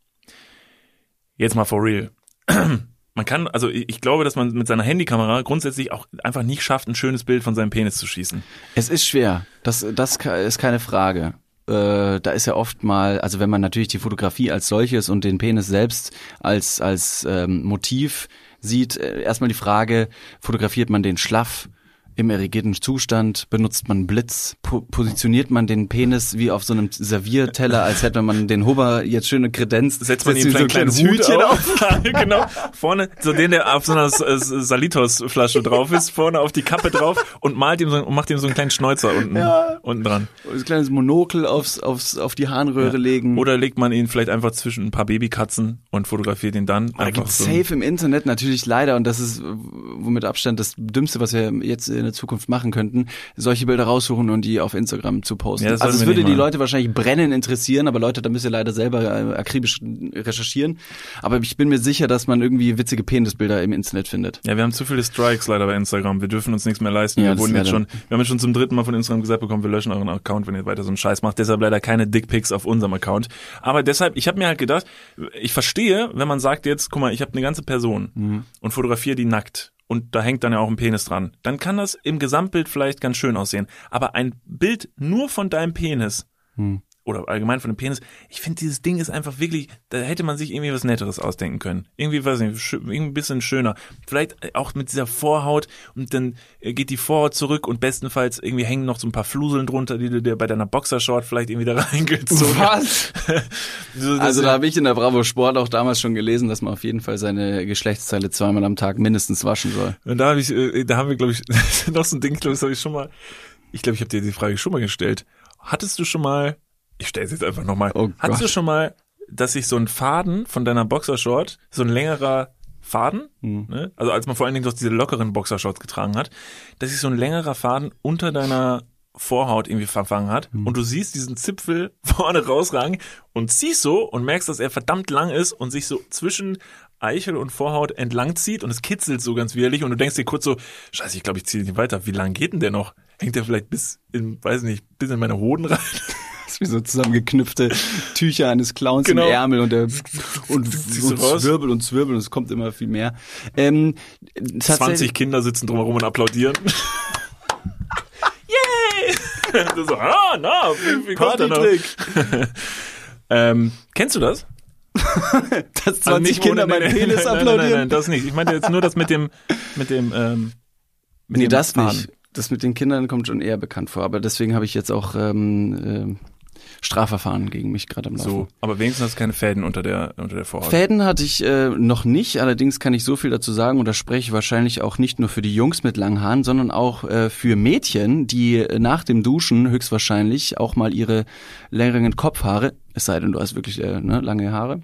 Jetzt mal for real. Man kann, also ich glaube, dass man mit seiner Handykamera grundsätzlich auch einfach nicht schafft, ein schönes Bild von seinem Penis zu schießen. Es ist schwer. Das ist keine Frage. Da ist ja oft mal, also wenn man natürlich die Fotografie als solches und den Penis selbst als Motiv sieht, erstmal die Frage, fotografiert man den schlaff? Im irrigierten Zustand, benutzt man Blitz, positioniert man den Penis wie auf so einem Servierteller, als hätte man den Hubber jetzt schöne kredenzt. Setzt man ihm so ein kleines Hütchen auf. Genau, vorne, so den, der auf so einer Salitos-Flasche drauf ist, vorne auf die Kappe drauf und macht ihm so einen kleinen Schnäuzer unten dran. Und ein kleines Monokel auf die Harnröhre legen. Oder legt man ihn vielleicht einfach zwischen ein paar Babykatzen und fotografiert ihn dann. Da gibt's safe im Internet natürlich leider, und das ist womit Abstand das Dümmste, was wir jetzt in der Zukunft machen könnten, solche Bilder raussuchen und die auf Instagram zu posten. Ja, also es würde die Leute wahrscheinlich brennend interessieren, aber Leute, da müsst ihr leider selber akribisch recherchieren. Aber ich bin mir sicher, dass man irgendwie witzige Penisbilder im Internet findet. Ja, wir haben zu viele Strikes leider bei Instagram. Wir dürfen uns nichts mehr leisten. Ja, wir haben jetzt schon zum 3. Mal von Instagram gesagt bekommen, wir löschen euren Account, wenn ihr weiter so einen Scheiß macht. Deshalb leider keine Dickpics auf unserem Account. Aber deshalb, ich habe mir halt gedacht, ich verstehe, wenn man sagt jetzt, guck mal, ich habe eine ganze Person und fotografiere die nackt. Und da hängt dann ja auch ein Penis dran. Dann kann das im Gesamtbild vielleicht ganz schön aussehen. Aber ein Bild nur von deinem Penis oder allgemein von dem Penis, ich finde, dieses Ding ist einfach wirklich, da hätte man sich irgendwie was Netteres ausdenken können. Irgendwie, weiß nicht, irgendwie ein bisschen schöner. Vielleicht auch mit dieser Vorhaut und dann geht die Vorhaut zurück und bestenfalls irgendwie hängen noch so ein paar Fluseln drunter, die du dir bei deiner Boxershort vielleicht irgendwie da reingezogen hast. Was? Also da habe ich in der Bravo Sport auch damals schon gelesen, dass man auf jeden Fall seine Geschlechtsteile 2-mal am Tag mindestens waschen soll. Und da haben wir, glaube ich, noch so ein Ding, das habe ich schon mal, ich glaube, ich habe dir die Frage schon mal gestellt. hattest du schon mal, ich stelle es jetzt einfach nochmal, Oh hattest du Gott. schon mal, dass sich so ein Faden von deiner Boxershort, so ein längerer Faden, ne? Also als man vor allen Dingen doch diese lockeren Boxershorts getragen hat, dass sich so ein längerer Faden unter deiner Vorhaut irgendwie verfangen hat und du siehst diesen Zipfel vorne rausragen und ziehst so und merkst, dass er verdammt lang ist und sich so zwischen Eichel und Vorhaut entlang zieht und es kitzelt so ganz widerlich und du denkst dir kurz so, scheiße, ich glaube, ich ziehe nicht weiter. Wie lang geht denn der noch? Hängt der vielleicht bis in meine Hoden rein? Das ist wie so zusammengeknüpfte Tücher eines Clowns Genau. im Ärmel und Ziehst du raus? zwirbel und es kommt immer viel mehr. 20 Kinder sitzen drumherum und applaudieren. Yay! Du so, wie kommt der noch? Partytrick. Kennst du das? Dass 20 Also nicht Kinder ohne- meinen Penis nein, applaudieren. das nicht. Ich meinte jetzt nur das mit dem Nee, das Faden. nicht. Das mit den Kindern kommt schon eher bekannt vor. Aber deswegen habe ich jetzt auch Strafverfahren gegen mich gerade am Laufen. So, aber wenigstens hast du keine Fäden unter der Vorhaut. Fäden hatte ich noch nicht, allerdings kann ich so viel dazu sagen und das spreche ich wahrscheinlich auch nicht nur für die Jungs mit langen Haaren, sondern auch für Mädchen, die nach dem Duschen höchstwahrscheinlich auch mal ihre längeren Kopfhaare, es sei denn du hast wirklich lange Haare,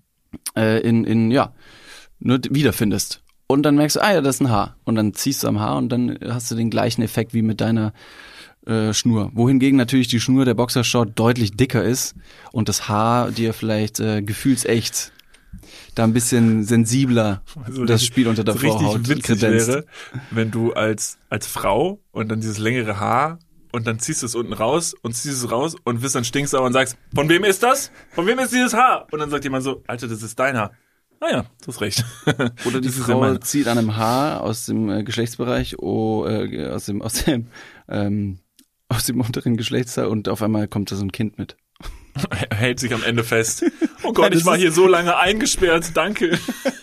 wiederfindest. Und dann merkst du, ja, das ist ein Haar. Und dann ziehst du am Haar und dann hast du den gleichen Effekt wie mit deiner Schnur. Wohingegen natürlich die Schnur der Boxershort deutlich dicker ist und das Haar dir vielleicht gefühlsecht da ein bisschen sensibler Also das Spiel unter der so richtig Vorhaut witzig kredenzt. wäre, wenn du als Frau und dann dieses längere Haar und dann ziehst du es unten raus und ziehst es raus und wirst dann stinksauer und sagst, von wem ist das? Von wem ist dieses Haar? Und dann sagt jemand so, Alter, das ist dein Haar. Naja, du hast recht. Oder die Das ist ja Frau mein- zieht an einem Haar aus dem Geschlechtsbereich, aus dem unteren Geschlechtsteil und auf einmal kommt da so ein Kind mit. hält sich am Ende fest. Oh Gott, Nein, das ich war ist- hier so lange eingesperrt. Danke.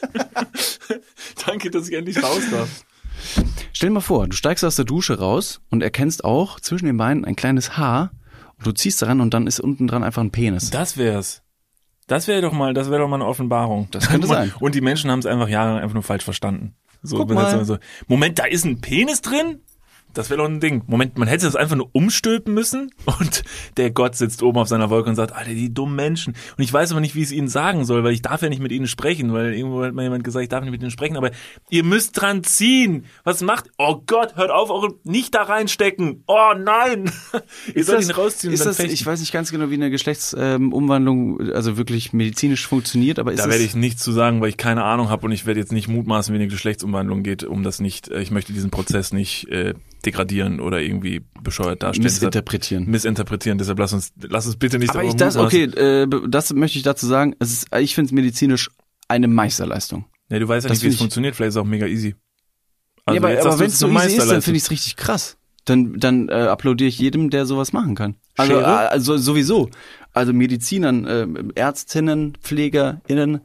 Danke, dass ich endlich raus darf. Stell dir mal vor, du steigst aus der Dusche raus und erkennst auch zwischen den Beinen ein kleines Haar und du ziehst daran und dann ist unten dran einfach ein Penis. Das wär's. Das wäre doch mal eine Offenbarung. Das könnte sein. Und die Menschen haben es einfach jahrelang einfach nur falsch verstanden. So, Guck wenn mal. jetzt so, Moment, da ist ein Penis drin? Das wäre doch ein Ding. Moment, man hätte das einfach nur umstülpen müssen und der Gott sitzt oben auf seiner Wolke und sagt, Alter, die dummen Menschen. Und ich weiß aber nicht, wie ich es ihnen sagen soll, weil ich darf ja nicht mit ihnen sprechen, weil irgendwo hat mal jemand gesagt, ich darf nicht mit ihnen sprechen, aber ihr müsst dran ziehen. Was macht? Oh Gott, hört auf, eure nicht da reinstecken. Oh nein. Ihr sollt ihn rausziehen und ist dann das, fechten. ich weiß nicht ganz genau, wie eine Geschlechtsumwandlung also wirklich medizinisch funktioniert, aber ist Da das, werde ich nichts zu sagen, weil ich keine Ahnung habe und ich werde jetzt nicht mutmaßen, wie eine Geschlechtsumwandlung geht, um das nicht, ich möchte diesen Prozess nicht degradieren oder irgendwie bescheuert darstellen. missinterpretieren. Deshalb lass uns bitte nicht Aber darüber das mutmaßen. das möchte ich dazu sagen, ich finde es medizinisch eine Meisterleistung. Ja, du weißt ja das nicht, wie es find ich- funktioniert, vielleicht ist es auch mega easy. Ja, aber jetzt sagst du, wenn es es so eine easy ist, dann Meisterleistung. finde ich es richtig krass. Dann applaudiere ich jedem, der sowas machen kann. Also, Schere? also sowieso. Also Medizinern, Ärztinnen, PflegerInnen.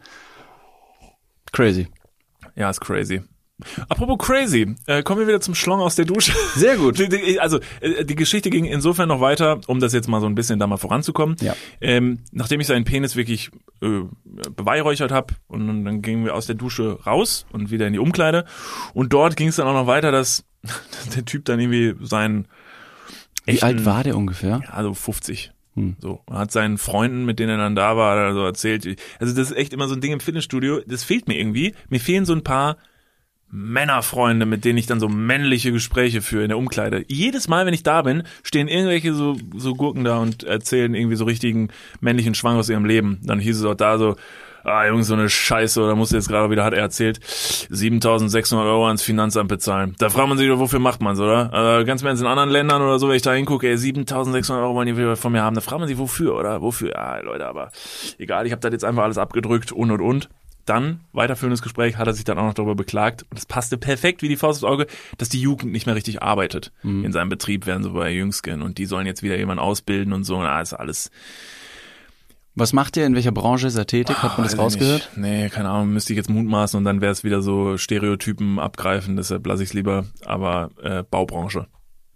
Crazy. Ja, ist crazy. Apropos crazy, kommen wir wieder zum Schlong aus der Dusche. Sehr gut. Also die Geschichte ging insofern noch weiter, um das jetzt mal so ein bisschen da mal voranzukommen. Ja. Nachdem ich seinen Penis wirklich beweihräuchert habe und dann gingen wir aus der Dusche raus und wieder in die Umkleide und dort ging es dann auch noch weiter, dass der Typ dann irgendwie seinen Wie alt war der ungefähr? Ja, so 50. So, hat seinen Freunden, mit denen er dann da war, so erzählt. Also das ist echt immer so ein Ding im Fitnessstudio, das fehlt mir irgendwie. Mir fehlen so ein paar Männerfreunde, mit denen ich dann so männliche Gespräche führe in der Umkleide. Jedes Mal, wenn ich da bin, stehen irgendwelche so Gurken da und erzählen irgendwie so richtigen männlichen Schwang aus ihrem Leben. Dann hieß es auch da so, Jungs, so eine Scheiße, oder muss jetzt gerade wieder, hat er erzählt, 7.600 € ans Finanzamt bezahlen. Da fragt man sich doch, wofür macht man's, oder? Ganz im Ernst, in anderen Ländern oder so, wenn ich da hingucke, 7.600 € wollen die wieder von mir haben, da fragt man sich, wofür, oder? Wofür? Ja, Leute, aber egal, ich habe das jetzt einfach alles abgedrückt und. Dann, weiterführendes Gespräch, hat er sich dann auch noch darüber beklagt, und es passte perfekt wie die Faust aufs Auge, dass die Jugend nicht mehr richtig arbeitet. In seinem Betrieb werden so bei Jüngsken und die sollen jetzt wieder jemanden ausbilden und so, ist alles. Was macht der? In welcher Branche ist er tätig? Hat man das Weiß ich rausgehört? nicht. Nee, keine Ahnung, müsste ich jetzt mutmaßen und dann wäre es wieder so Stereotypen abgreifen, deshalb lasse ich es lieber, aber Baubranche.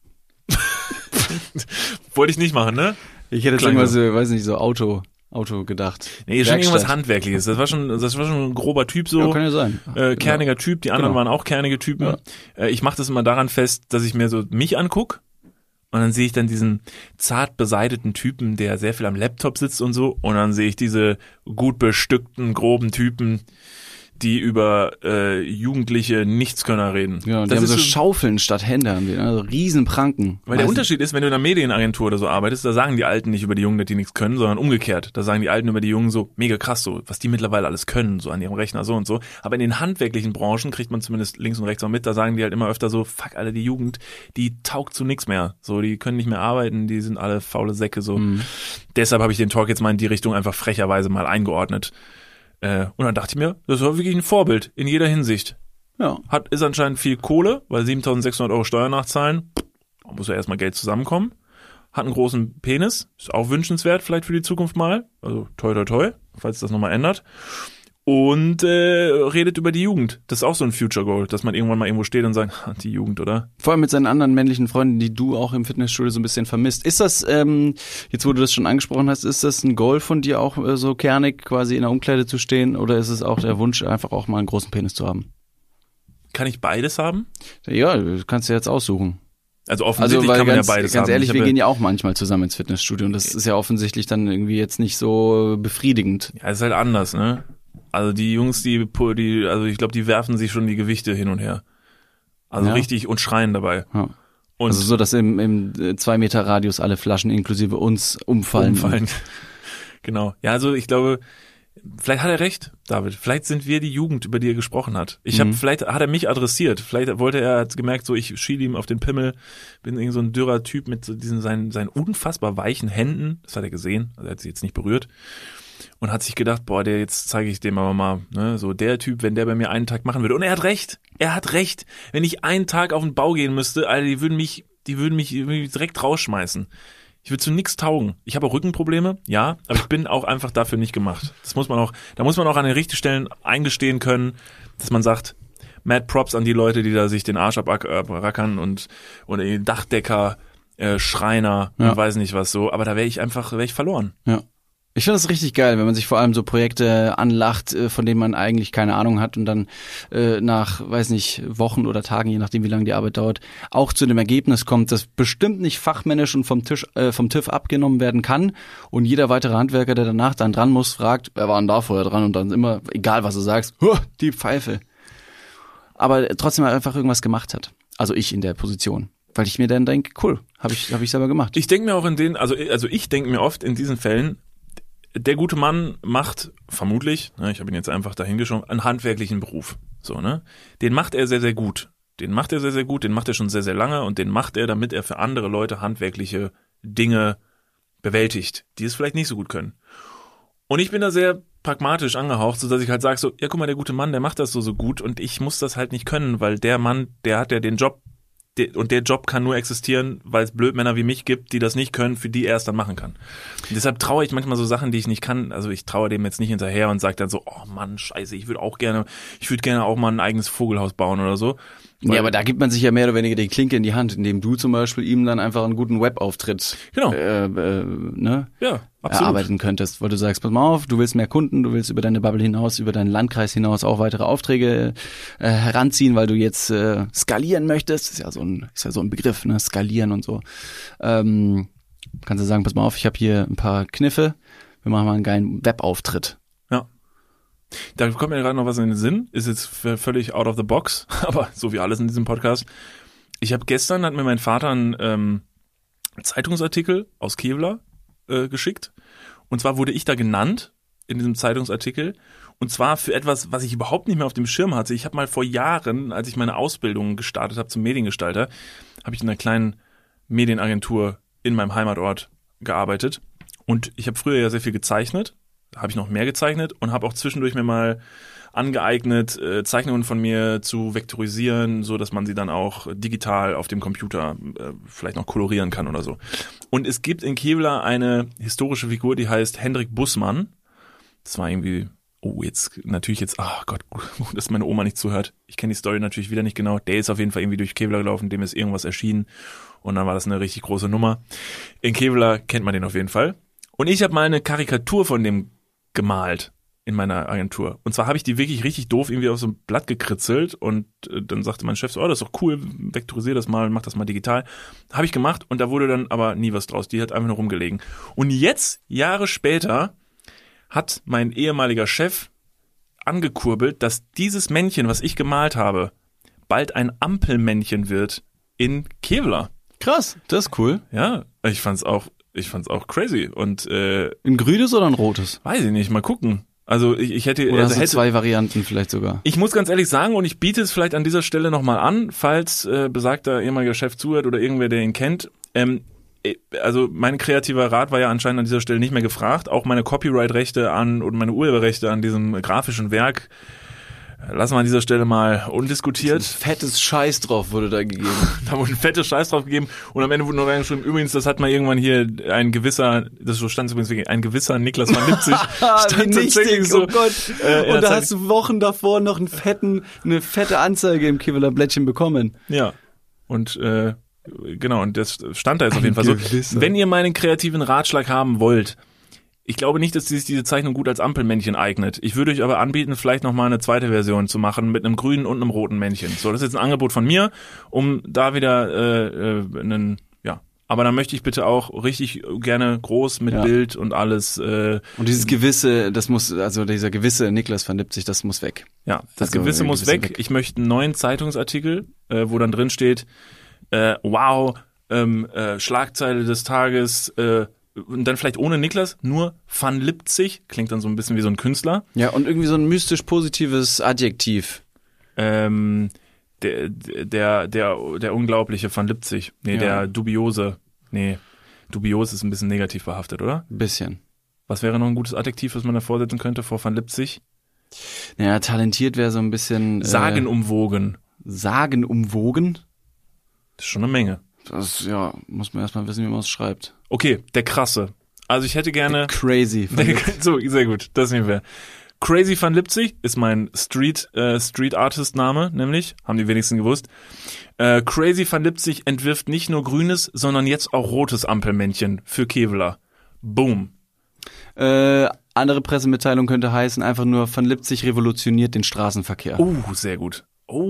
Wollte ich nicht machen, ne? Ich hätte jetzt Klang irgendwas, weiß nicht, so Auto gedacht. Nee, schon irgendwas Werkstatt. Handwerkliches. Das war schon ein grober Typ so. Ja, kann ja sein. Kerniger Typ, die anderen Genau. waren auch kernige Typen. Ich mache das immer daran fest, dass ich mir so mich anguck Und dann sehe ich dann diesen zart beseiteten Typen, der sehr viel am Laptop sitzt und so. Und dann sehe ich diese gut bestückten, groben Typen, die über jugendliche Nichtskönner reden. Ja, und die das haben ist so Schaufeln statt Hände, haben die, also Riesenpranken. Weil der Unterschied ist, wenn du in einer Medienagentur oder so arbeitest, da sagen die Alten nicht über die Jungen, dass die nichts können, sondern umgekehrt. Da sagen die Alten über die Jungen so, mega krass so, was die mittlerweile alles können, so an ihrem Rechner so und so. Aber in den handwerklichen Branchen kriegt man zumindest links und rechts auch mit, da sagen die halt immer öfter so, fuck, Alter, die Jugend, die taugt zu nix mehr. So, die können nicht mehr arbeiten, die sind alle faule Säcke so. Deshalb habe ich den Talk jetzt mal in die Richtung einfach frecherweise mal eingeordnet. Und dann dachte ich mir, das war wirklich ein Vorbild in jeder Hinsicht. Ja. Ist anscheinend viel Kohle, weil 7.600 € Steuern nachzahlen, da muss ja erstmal Geld zusammenkommen. Hat einen großen Penis, ist auch wünschenswert vielleicht für die Zukunft mal. Also toi toi toi, falls das nochmal ändert. Und redet über die Jugend. Das ist auch so ein Future Goal, dass man irgendwann mal irgendwo steht und sagt, die Jugend, oder? Vor allem mit seinen anderen männlichen Freunden, die du auch im Fitnessstudio so ein bisschen vermisst. Ist das, jetzt wo du das schon angesprochen hast, ist das ein Goal von dir auch so kernig, quasi in der Umkleide zu stehen? Oder ist es auch der Wunsch, einfach auch mal einen großen Penis zu haben? Kann ich beides haben? Ja, du kannst dir jetzt aussuchen. Also offensichtlich kann man ja beides haben. Ganz ehrlich, wir gehen ja auch manchmal zusammen ins Fitnessstudio und das ist ja offensichtlich dann irgendwie jetzt nicht so befriedigend. Ja, ist halt anders, ne? Also die Jungs, also ich glaube, die werfen sich schon die Gewichte hin und her. Also richtig und schreien dabei. Ja. Und also so, dass im 2 Meter Radius alle Flaschen inklusive uns umfallen. Genau. Ja, also ich glaube, vielleicht hat er recht, David. Vielleicht sind wir die Jugend, über die er gesprochen hat. Vielleicht hat er mich adressiert. Vielleicht hat gemerkt, so ich schiele ihm auf den Pimmel, bin irgend so ein dürrer Typ mit so diesen seinen unfassbar weichen Händen. Das hat er gesehen. Also er hat sich jetzt nicht berührt. Und hat sich gedacht, jetzt zeige ich dem aber mal, ne, so der Typ, wenn der bei mir einen Tag machen würde. Und er hat recht. Wenn ich einen Tag auf den Bau gehen müsste, Alter, die würden mich direkt rausschmeißen. Ich würde zu nichts taugen. Ich habe auch Rückenprobleme, ja, aber ich bin auch einfach dafür nicht gemacht. Da muss man auch an den richtigen Stellen eingestehen können, dass man sagt, mad props an die Leute, die da sich den Arsch abrackern und Dachdecker, Schreiner, und weiß nicht was so, aber da wäre ich verloren. Ja. Ich finde das richtig geil, wenn man sich vor allem so Projekte anlacht, von denen man eigentlich keine Ahnung hat und dann nach, weiß nicht, Wochen oder Tagen, je nachdem wie lange die Arbeit dauert, auch zu dem Ergebnis kommt, das bestimmt nicht fachmännisch und vom TÜV abgenommen werden kann und jeder weitere Handwerker, der danach dann dran muss, fragt, wer war denn da vorher dran und dann immer, egal was du sagst, die Pfeife. Aber trotzdem einfach irgendwas gemacht hat. Also ich in der Position. Weil ich mir dann denke, cool, hab ich selber gemacht. Ich denke mir auch ich denke mir oft in diesen Fällen, der gute Mann macht vermutlich, ich habe ihn jetzt einfach dahin geschoben, einen handwerklichen Beruf. So, ne? Den macht er sehr, sehr gut. Den macht er schon sehr, sehr lange und den macht er, damit er für andere Leute handwerkliche Dinge bewältigt, die es vielleicht nicht so gut können. Und ich bin da sehr pragmatisch angehaucht, so dass ich halt sage so, ja guck mal, der gute Mann, der macht das so gut und ich muss das halt nicht können, weil der Mann, der hat ja den Job, und der Job kann nur existieren, weil es Blödmänner wie mich gibt, die das nicht können, für die er es dann machen kann. Und deshalb traue ich manchmal so Sachen, die ich nicht kann. Also ich traue dem jetzt nicht hinterher und sage dann so, oh Mann, scheiße, ich würde gerne auch mal ein eigenes Vogelhaus bauen oder so. Ja, aber da gibt man sich ja mehr oder weniger die Klinke in die Hand, indem du zum Beispiel ihm dann einfach einen guten Webauftritt erarbeiten könntest, weil du sagst, pass mal auf, du willst mehr Kunden, du willst über deine Bubble hinaus, über deinen Landkreis hinaus auch weitere Aufträge heranziehen, weil du jetzt skalieren möchtest. Ist ja so ein Begriff, ne, skalieren und so. Kannst du sagen, pass mal auf, ich habe hier ein paar Kniffe, wir machen mal einen geilen Webauftritt. Da kommt mir gerade noch was in den Sinn, ist jetzt völlig out of the box, aber so wie alles in diesem Podcast. Hat mir mein Vater einen Zeitungsartikel aus Kevlar geschickt. Und zwar wurde ich da genannt in diesem Zeitungsartikel. Und zwar für etwas, was ich überhaupt nicht mehr auf dem Schirm hatte. Ich habe mal vor Jahren, als ich meine Ausbildung gestartet habe zum Mediengestalter, habe ich in einer kleinen Medienagentur in meinem Heimatort gearbeitet. Und ich habe früher ja sehr viel gezeichnet. Habe ich noch mehr gezeichnet und habe auch zwischendurch mir mal angeeignet, Zeichnungen von mir zu vektorisieren, so dass man sie dann auch digital auf dem Computer vielleicht noch kolorieren kann oder so. Und es gibt in Kevlar eine historische Figur, die heißt Hendrik Bussmann. Das war irgendwie, Gott, dass meine Oma nicht zuhört. Ich kenne die Story natürlich wieder nicht genau. Der ist auf jeden Fall irgendwie durch Kevlar gelaufen, dem ist irgendwas erschienen und dann war das eine richtig große Nummer. In Kevlar kennt man den auf jeden Fall. Und ich habe mal eine Karikatur von dem gemalt in meiner Agentur. Und zwar habe ich die wirklich richtig doof irgendwie auf so ein Blatt gekritzelt und dann sagte mein Chef so, oh, das ist doch cool, vektorisier das mal, mach das mal digital. Habe ich gemacht und da wurde dann aber nie was draus. Die hat einfach nur rumgelegen. Und jetzt, Jahre später, hat mein ehemaliger Chef angekurbelt, dass dieses Männchen, was ich gemalt habe, bald ein Ampelmännchen wird in Kevlar. Krass, das ist cool. Ja, ich fand's auch crazy. Und ein grünes oder ein rotes? weiß ich nicht, mal gucken. Also ich hätte... Oder also so hätte, 2 Varianten vielleicht sogar. ich muss ganz ehrlich sagen, und ich biete es vielleicht an dieser Stelle nochmal an, falls besagter ehemaliger Chef zuhört oder irgendwer, der ihn kennt. Also mein kreativer Rat war ja anscheinend an dieser Stelle nicht mehr gefragt. Auch meine Copyright-Rechte und meine Urheberrechte an diesem grafischen Werk lassen wir an dieser Stelle mal undiskutiert. Fettes Scheiß drauf wurde da gegeben. Da wurde ein fettes Scheiß drauf gegeben und am Ende wurde noch reingeschrieben, übrigens, das hat mal irgendwann hier ein gewisser, das so stand übrigens wirklich, ein gewisser Niklas van Lipzig. Stand tatsächlich so. Oh Gott. Und da hast du Wochen davor noch eine fette Anzeige im Kevlar Blättchen bekommen. Ja. Und genau, und das stand da jetzt auf jeden Fall so. Wenn ihr meinen kreativen Ratschlag haben wollt, ich glaube nicht, dass sich diese Zeichnung gut als Ampelmännchen eignet. Ich würde euch aber anbieten, vielleicht nochmal eine zweite Version zu machen mit einem grünen und einem roten Männchen. So, das ist jetzt ein Angebot von mir, um da wieder aber dann möchte ich bitte auch richtig gerne groß mit Bild und alles. Und dieses gewisse, dieser gewisse Niklas van Lipzig, das muss weg. Ja, das gewisse muss weg. Ich möchte einen neuen Zeitungsartikel, wo dann drin steht, Schlagzeile des Tages, und dann vielleicht ohne Niklas, nur Van Lipzig, klingt dann so ein bisschen wie so ein Künstler. Ja, und irgendwie so ein mystisch positives Adjektiv. Der unglaubliche Van Lipzig. Nee, der dubiose. Nee, dubios ist ein bisschen negativ behaftet, oder? Ein bisschen. Was wäre noch ein gutes Adjektiv, was man da vorsetzen könnte vor Van Lipzig? Ja, talentiert wäre so ein bisschen... Sagenumwogen. Sagenumwogen? Das ist schon eine Menge. Das, muss man erstmal wissen, wie man es schreibt. Okay, der Krasse. Also ich hätte gerne... Crazy. So, sehr gut, das nehmen wir. Crazy Van Lipzig ist mein Street Artist Name, nämlich, haben die wenigsten gewusst. Crazy Van Lipzig entwirft nicht nur grünes, sondern jetzt auch rotes Ampelmännchen für Kevlar. Boom. Andere Pressemitteilung könnte heißen, einfach nur Van Lipzig revolutioniert den Straßenverkehr. Sehr gut.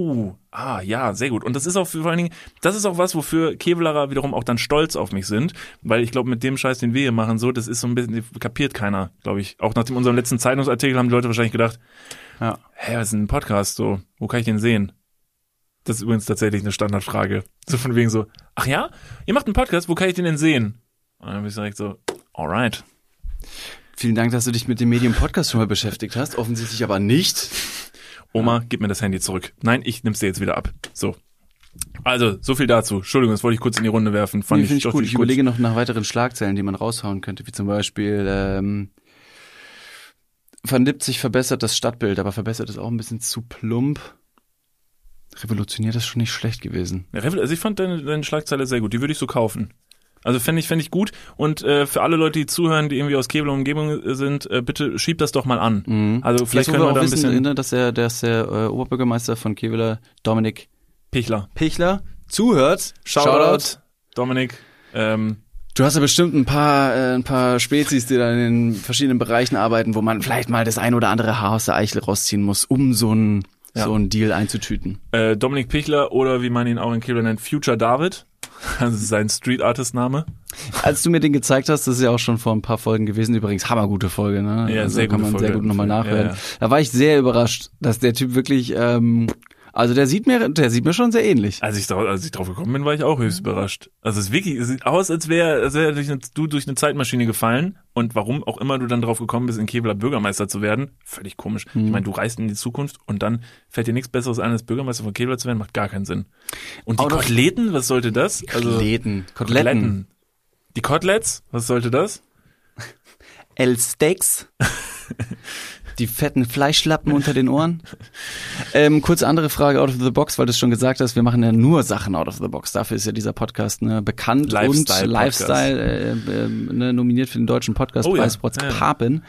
Ja, sehr gut. Und das ist auch vor allen Dingen, das ist auch was, wofür Kevlarer wiederum auch dann stolz auf mich sind, weil ich glaube, mit dem Scheiß, den wir hier machen, so, das ist so ein bisschen, kapiert keiner, glaube ich. Auch nach unserem letzten Zeitungsartikel haben die Leute wahrscheinlich gedacht, was ist denn ein Podcast, so, wo kann ich den sehen? Das ist übrigens tatsächlich eine Standardfrage. So von wegen so, ach ja, ihr macht einen Podcast, wo kann ich den denn sehen? Und dann bin ich direkt so, alright. Vielen Dank, dass du dich mit dem Medium Podcast schon mal beschäftigt hast, offensichtlich aber nicht. Oma, gib mir das Handy zurück. Nein, ich nimm's dir jetzt wieder ab. So. Also, so viel dazu. Entschuldigung, das wollte ich kurz in die Runde werfen. Finde ich gut. Ich überlege noch nach weiteren Schlagzeilen, die man raushauen könnte, wie zum Beispiel Van Lipzig verbessert das Stadtbild, aber verbessert es auch ein bisschen zu plump. Revolutioniert ist schon nicht schlecht gewesen. Also ich fand deine Schlagzeile sehr gut. Die würde ich so kaufen. Also fände ich gut. Und für alle Leute, die zuhören, die irgendwie aus Kevlar Umgebung sind, bitte schiebt das doch mal an. Mhm. Also vielleicht können wir da ein bisschen... Dass der Oberbürgermeister von Kevlar, Dominik Pichler, zuhört. Shoutout. Dominik. Du hast ja bestimmt ein paar Spezies, die dann in verschiedenen Bereichen arbeiten, wo man vielleicht mal das ein oder andere Haar aus der Eichel rausziehen muss, um so einen Deal einzutüten. Dominik Pichler oder wie man ihn auch in Kevlar nennt, Future David. Das ist sein Street Artist Name. Als du mir den gezeigt hast, das ist ja auch schon vor ein paar Folgen gewesen, übrigens hammergute Folge, ne? Ja, sehr gute Folge. Kann man sehr gut nochmal nachhören. Ja. Da war ich sehr überrascht, dass der Typ wirklich, also der sieht mir schon sehr ähnlich. Als ich drauf gekommen bin, war ich auch höchst überrascht. Also es sieht aus, als wäre du durch eine Zeitmaschine gefallen und warum auch immer du dann drauf gekommen bist, in Kevlar Bürgermeister zu werden, völlig komisch. Ich meine, du reist in die Zukunft und dann fällt dir nichts Besseres ein, als Bürgermeister von Kevlar zu werden, macht gar keinen Sinn. Und die Koteletten, was sollte das? Koteletten. Die Koteletts, was sollte das? El Steaks. Die fetten Fleischlappen unter den Ohren. Kurze andere Frage out of the box, weil du es schon gesagt hast, wir machen ja nur Sachen out of the box. Dafür ist ja dieser Podcast bekannt und Lifestyle nominiert für den Deutschen Podcastpreis Papen.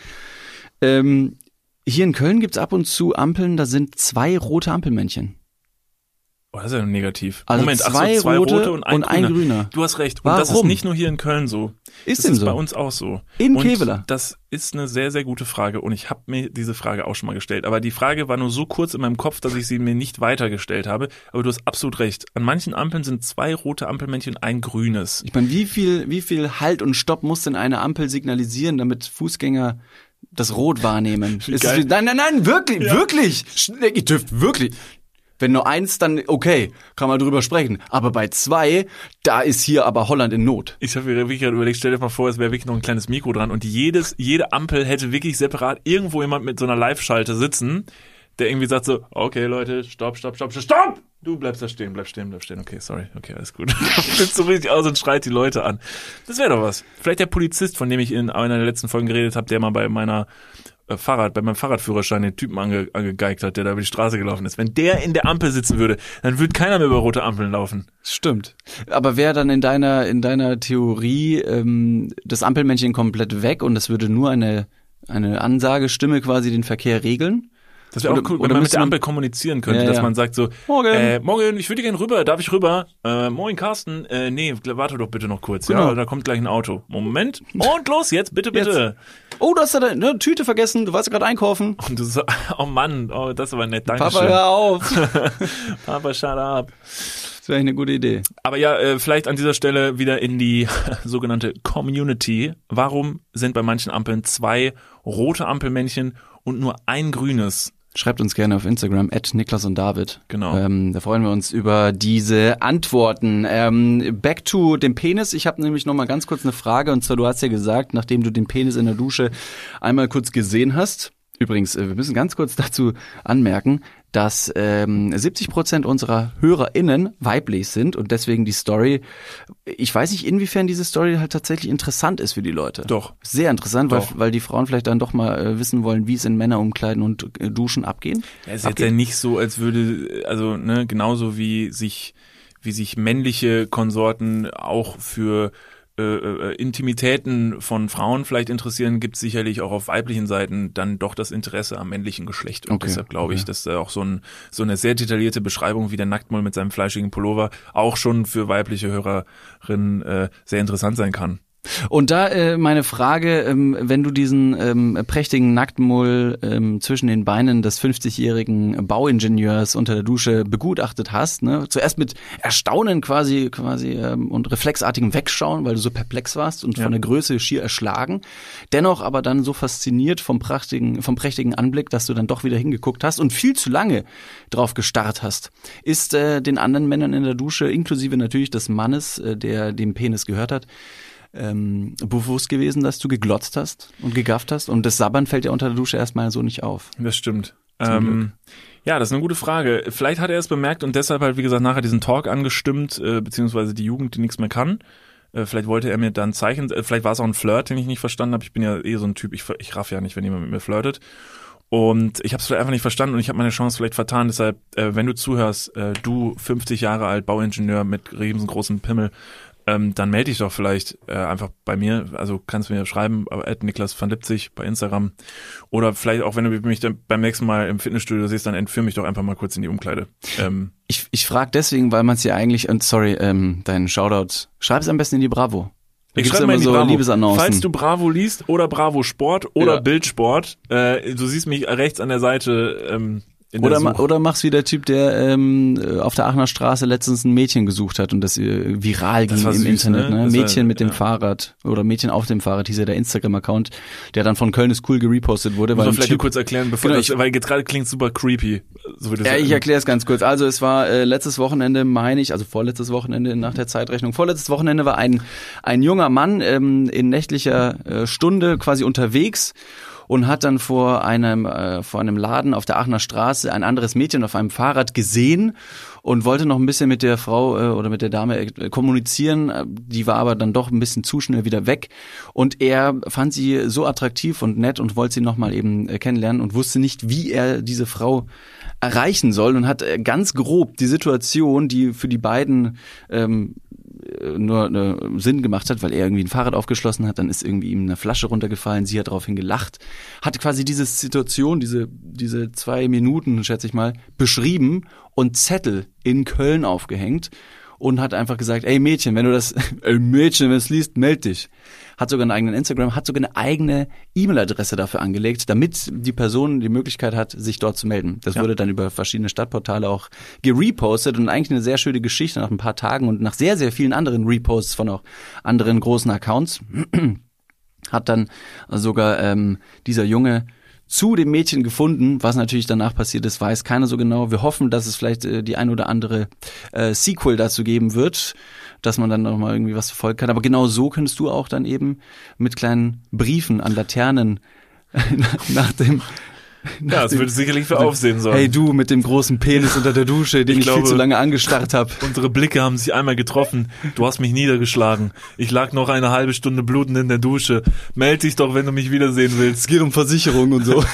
Hier in Köln gibt's ab und zu Ampeln, da sind 2 rote Ampelmännchen. das ist ja negativ. Also Moment, zwei rote und ein grüner. Du hast recht. Und Warum? das ist nicht nur hier in Köln so. Ist das denn ist so? bei uns auch so. In und Kevela? Das ist eine sehr, sehr gute Frage. Und ich habe mir diese Frage auch schon mal gestellt. Aber die Frage war nur so kurz in meinem Kopf, dass ich sie mir nicht weitergestellt habe. Aber du hast absolut recht. An manchen Ampeln sind 2 rote Ampelmännchen und ein grünes. Ich meine, wie viel Halt und Stopp muss denn eine Ampel signalisieren, damit Fußgänger das Rot wahrnehmen? Nein, wirklich. Ihr dürft wirklich. Wenn nur eins, dann okay, kann man drüber sprechen. Aber bei 2, da ist hier aber Holland in Not. Ich habe mir wirklich gerade überlegt, stell dir mal vor, es wäre wirklich noch ein kleines Mikro dran und jede Ampel hätte wirklich separat irgendwo jemand mit so einer Live-Schalte sitzen, der irgendwie sagt so, okay Leute, stopp! Du bleibst da stehen, bleib stehen. Okay, sorry, okay, alles gut. Flippt so richtig aus und schreit die Leute an. Das wäre doch was. Vielleicht der Polizist, von dem ich in einer der letzten Folgen geredet habe, der mal bei meinem Fahrradführerschein den Typen angegeigt hat, der da über die Straße gelaufen ist. Wenn der in der Ampel sitzen würde, dann würde keiner mehr über rote Ampeln laufen. Stimmt. Aber wäre dann in deiner Theorie das Ampelmännchen komplett weg und es würde nur eine Ansagestimme quasi den Verkehr regeln? Das wäre auch cool, wenn man mit der Ampel kommunizieren könnte, dass man sagt so, Morgen, ich würde gerne rüber, darf ich rüber? Moin Carsten, nee, warte doch bitte noch kurz, genau. Ja, da kommt gleich ein Auto. Moment, und los, jetzt, bitte. Jetzt. Oh, du hast da eine Tüte vergessen, du warst gerade einkaufen. Und du so, oh Mann, oh, das ist aber nett, danke schön. Papa, hör auf. Papa, shut up. Das wäre eine gute Idee. Aber ja, vielleicht an dieser Stelle wieder in die sogenannte Community. Warum sind bei manchen Ampeln 2 rote Ampelmännchen und nur ein grünes? Schreibt uns gerne auf Instagram @Niklas und David. Genau. Da freuen wir uns über diese Antworten. Back to dem Penis. Ich habe nämlich noch mal ganz kurz eine Frage. Und zwar, du hast ja gesagt, nachdem du den Penis in der Dusche einmal kurz gesehen hast. Übrigens, wir müssen ganz kurz dazu anmerken, dass 70% unserer HörerInnen weiblich sind und deswegen die Story, ich weiß nicht, inwiefern diese Story halt tatsächlich interessant ist für die Leute. Doch. Sehr interessant, weil die Frauen vielleicht dann doch mal wissen wollen, wie es in Männerumkleiden und Duschen abgehen. Ja, es ist jetzt ja nicht so, als würde, also ne, genauso wie sich männliche Konsorten auch für Intimitäten von Frauen vielleicht interessieren, gibt es sicherlich auch auf weiblichen Seiten dann doch das Interesse am männlichen Geschlecht. Und deshalb glaube ich, dass da auch so eine sehr detaillierte Beschreibung wie der Nacktmull mit seinem fleischigen Pullover auch schon für weibliche Hörerinnen sehr interessant sein kann. Und da meine Frage, wenn du diesen prächtigen Nacktmull zwischen den Beinen des 50-jährigen Bauingenieurs unter der Dusche begutachtet hast, ne? Zuerst mit Erstaunen quasi und reflexartigem Wegschauen, weil du so perplex warst und von der Größe schier erschlagen, dennoch aber dann so fasziniert vom prächtigen Anblick, dass du dann doch wieder hingeguckt hast und viel zu lange drauf gestarrt hast. Ist den anderen Männern in der Dusche, inklusive natürlich des Mannes, der dem Penis gehört hat, bewusst gewesen, dass du geglotzt hast und gegafft hast? Und das Sabbern fällt ja unter der Dusche erstmal so nicht auf. Das stimmt. Ja, das ist eine gute Frage. Vielleicht hat er es bemerkt und deshalb halt, wie gesagt, nachher diesen Talk angestimmt, beziehungsweise die Jugend, die nichts mehr kann. Vielleicht wollte er mir dann zeichnen, vielleicht war es auch ein Flirt, den ich nicht verstanden habe. Ich bin ja so ein Typ, ich raff ja nicht, wenn jemand mit mir flirtet. Und ich habe es vielleicht einfach nicht verstanden und ich habe meine Chance vielleicht vertan. Deshalb, wenn du zuhörst, du 50 Jahre alt, Bauingenieur mit riesengroßem Pimmel, dann melde dich doch vielleicht einfach bei mir, also kannst du mir schreiben, @niklas_van_Lipzig bei Instagram oder vielleicht auch, wenn du mich dann beim nächsten Mal im Fitnessstudio siehst, dann entführ mich doch einfach mal kurz in die Umkleide. Ich frage deswegen, weil man es ja eigentlich, und sorry, deinen Shoutout, schreib es am besten in die Bravo. Da Ich schreibe mal in die so Bravo. Liebesannoncen. Falls du Bravo liest oder Bravo Sport oder Bildsport, du siehst mich rechts an der Seite Oder mach's wie der Typ, der auf der Aachener Straße letztens ein Mädchen gesucht hat und das viral ging im Internet. Ne? Mädchen mit dem Fahrrad oder Mädchen auf dem Fahrrad, hieß ja der Instagram-Account, der dann von Köln ist cool gerepostet wurde. Muss man vielleicht nur kurz erklären, bevor weil jetzt gerade klingt super creepy. So wie ich erkläre es ganz kurz. Also es war letztes Wochenende, meine ich, also vorletztes Wochenende nach der Zeitrechnung. Vorletztes Wochenende war ein junger Mann in nächtlicher Stunde quasi unterwegs und hat dann vor einem Laden auf der Aachener Straße ein anderes Mädchen auf einem Fahrrad gesehen und wollte noch ein bisschen mit der Frau oder mit der Dame kommunizieren. Die war aber dann doch ein bisschen zu schnell wieder weg und er fand sie so attraktiv und nett und wollte sie nochmal eben kennenlernen und wusste nicht, wie er diese Frau erreichen soll und hat ganz grob die Situation, die für die beiden nur Sinn gemacht hat, weil er irgendwie ein Fahrrad aufgeschlossen hat, dann ist irgendwie ihm eine Flasche runtergefallen, sie hat daraufhin gelacht, hat quasi diese Situation, diese 2 Minuten, schätze ich mal, beschrieben und Zettel in Köln aufgehängt und hat einfach gesagt, ey Mädchen, wenn du das liest, meld dich. Hat sogar einen eigenen Instagram, hat sogar eine eigene E-Mail-Adresse dafür angelegt, damit die Person die Möglichkeit hat, sich dort zu melden. Das wurde dann über verschiedene Stadtportale auch gerepostet und eigentlich eine sehr schöne Geschichte nach ein paar Tagen und nach sehr, sehr vielen anderen Reposts von auch anderen großen Accounts hat dann sogar dieser Junge zu dem Mädchen gefunden. Was natürlich danach passiert ist, weiß keiner so genau. Wir hoffen, dass es vielleicht die ein oder andere Sequel dazu geben wird, dass man dann nochmal irgendwie was verfolgen kann. Aber genau so könntest du auch dann eben mit kleinen Briefen an Laternen nach dem... Ja, das würde sicherlich für Aufsehen sorgen. Hey du mit dem großen Penis unter der Dusche, den ich viel zu lange angestarrt habe. Unsere Blicke haben sich einmal getroffen. Du hast mich niedergeschlagen. Ich lag noch eine halbe Stunde blutend in der Dusche. Meld dich doch, wenn du mich wiedersehen willst. Es geht um Versicherung und so.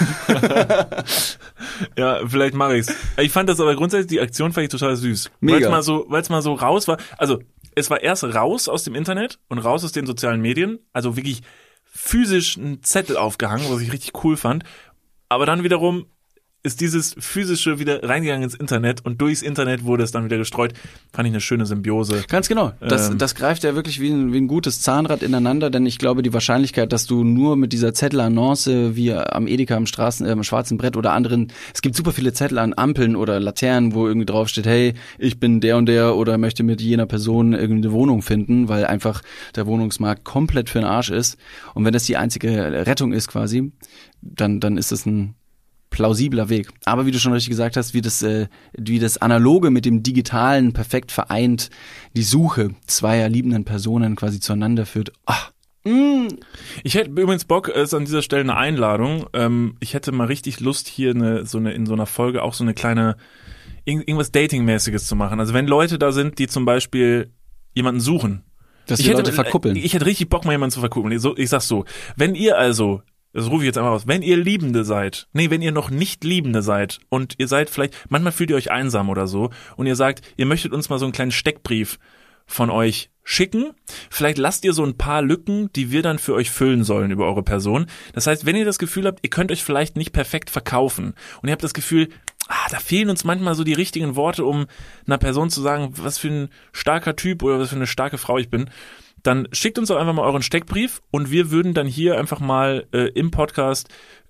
Ja, vielleicht mache ich's. Ich fand das aber grundsätzlich, die Aktion fand ich total süß. Mega. Weil es mal so raus war. Also, es war erst raus aus dem Internet und raus aus den sozialen Medien. Also wirklich physisch einen Zettel aufgehangen, was ich richtig cool fand. Aber dann wiederum ist dieses Physische wieder reingegangen ins Internet und durchs Internet wurde es dann wieder gestreut. Fand ich eine schöne Symbiose. Ganz genau. Das greift ja wirklich wie ein gutes Zahnrad ineinander, denn ich glaube, die Wahrscheinlichkeit, dass du nur mit dieser Zettelannonce wie am Edeka am schwarzen Brett oder anderen, es gibt super viele Zettel an Ampeln oder Laternen, wo irgendwie draufsteht, hey, ich bin der und der oder möchte mit jener Person irgendeine Wohnung finden, weil einfach der Wohnungsmarkt komplett für den Arsch ist. Und wenn das die einzige Rettung ist quasi, dann ist das ein plausibler Weg. Aber wie du schon richtig gesagt hast, wie das Analoge mit dem Digitalen perfekt vereint, die Suche zweier liebenden Personen quasi zueinander führt. Ich hätte übrigens Bock, ist an dieser Stelle eine Einladung. Ich hätte mal richtig Lust, hier in so einer Folge auch so eine kleine, irgendwas Dating-mäßiges zu machen. Also wenn Leute da sind, die zum Beispiel jemanden suchen. Dass die Leute verkuppeln. Ich hätte richtig Bock, mal jemanden zu verkuppeln. Ich sag's so, wenn ihr also, das rufe ich jetzt einmal raus, wenn ihr Liebende seid, wenn ihr noch nicht Liebende seid und ihr seid vielleicht, manchmal fühlt ihr euch einsam oder so und ihr sagt, ihr möchtet uns mal so einen kleinen Steckbrief von euch schicken, vielleicht lasst ihr so ein paar Lücken, die wir dann für euch füllen sollen über eure Person. Das heißt, wenn ihr das Gefühl habt, ihr könnt euch vielleicht nicht perfekt verkaufen und ihr habt das Gefühl, da fehlen uns manchmal so die richtigen Worte, um einer Person zu sagen, was für ein starker Typ oder was für eine starke Frau ich bin, dann schickt uns doch einfach mal euren Steckbrief und wir würden dann hier einfach mal im Podcast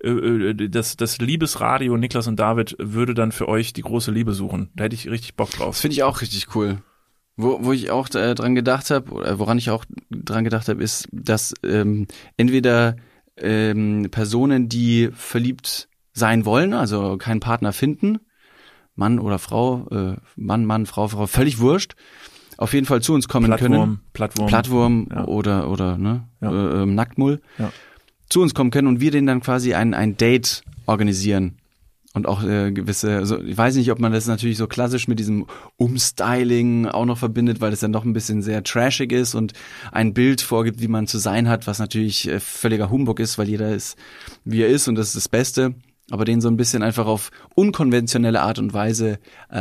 das Liebesradio, Niklas und David würde dann für euch die große Liebe suchen. Da hätte ich richtig Bock drauf. Das finde ich auch richtig cool. Wo ich auch dran gedacht habe, oder woran ich auch dran gedacht habe, ist, dass entweder Personen, die verliebt sein wollen, also keinen Partner finden, Mann oder Frau, Mann, Frau, völlig wurscht, auf jeden Fall zu uns kommen können. Plattwurm ja. oder Nacktmull. Ja. Zu uns kommen können und wir denen dann quasi ein Date organisieren. Und auch gewisse, also ich weiß nicht, ob man das natürlich so klassisch mit diesem Umstyling auch noch verbindet, weil das dann noch ein bisschen sehr trashig ist und ein Bild vorgibt, wie man zu sein hat, was natürlich völliger Humbug ist, weil jeder ist, wie er ist und das ist das Beste. Aber denen so ein bisschen einfach auf unkonventionelle Art und Weise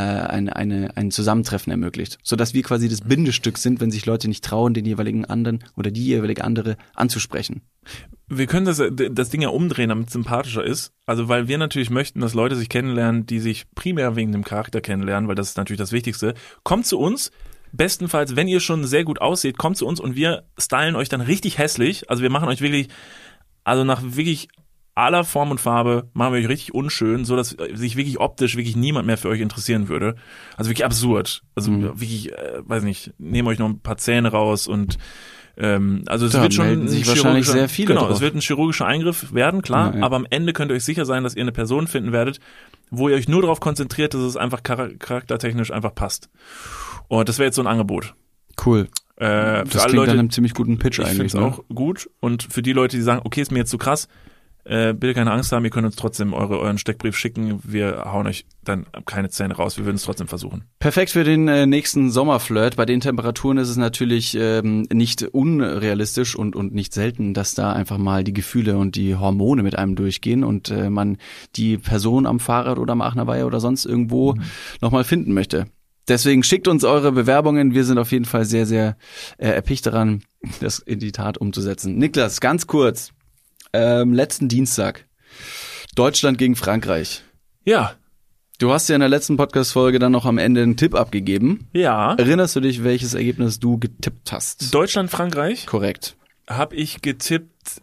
ein Zusammentreffen ermöglicht. Sodass wir quasi das Bindestück sind, wenn sich Leute nicht trauen, den jeweiligen anderen oder die jeweilige andere anzusprechen. Wir können das Ding ja umdrehen, damit es sympathischer ist. Also weil wir natürlich möchten, dass Leute sich kennenlernen, die sich primär wegen dem Charakter kennenlernen, weil das ist natürlich das Wichtigste. Kommt zu uns. Bestenfalls, wenn ihr schon sehr gut ausseht, kommt zu uns und wir stylen euch dann richtig hässlich. Also wir machen euch wirklich, also nach wirklich aller Form und Farbe machen wir euch richtig unschön, so dass sich wirklich optisch wirklich niemand mehr für euch interessieren würde. Also wirklich absurd. Also wirklich, weiß nicht, nehmen euch noch ein paar Zähne raus und also es da wird schon sich wahrscheinlich sehr viele genau, drauf. Es wird ein chirurgischer Eingriff werden, klar, ja. Aber am Ende könnt ihr euch sicher sein, dass ihr eine Person finden werdet, wo ihr euch nur darauf konzentriert, dass es einfach charaktertechnisch einfach passt. Und das wäre jetzt so ein Angebot. Cool. Für das alle klingt Leute, dann einem ziemlich guten Pitch ich eigentlich. Ich finde es auch gut. Und für die Leute, die sagen, okay, ist mir jetzt zu krass, bitte keine Angst haben, ihr könnt uns trotzdem euren Steckbrief schicken. Wir hauen euch dann keine Zähne raus. Wir würden es trotzdem versuchen. Perfekt für den nächsten Sommerflirt. Bei den Temperaturen ist es natürlich nicht unrealistisch und nicht selten, dass da einfach mal die Gefühle und die Hormone mit einem durchgehen und man die Person am Fahrrad oder am Aachener Weiher oder sonst irgendwo nochmal finden möchte. Deswegen schickt uns eure Bewerbungen. Wir sind auf jeden Fall sehr, sehr erpicht daran, das in die Tat umzusetzen. Niklas, ganz kurz. Letzten Dienstag. Deutschland gegen Frankreich. Ja. Du hast ja in der letzten Podcast-Folge dann noch am Ende einen Tipp abgegeben. Ja. Erinnerst du dich, welches Ergebnis du getippt hast? Deutschland, Frankreich? Korrekt. Habe ich getippt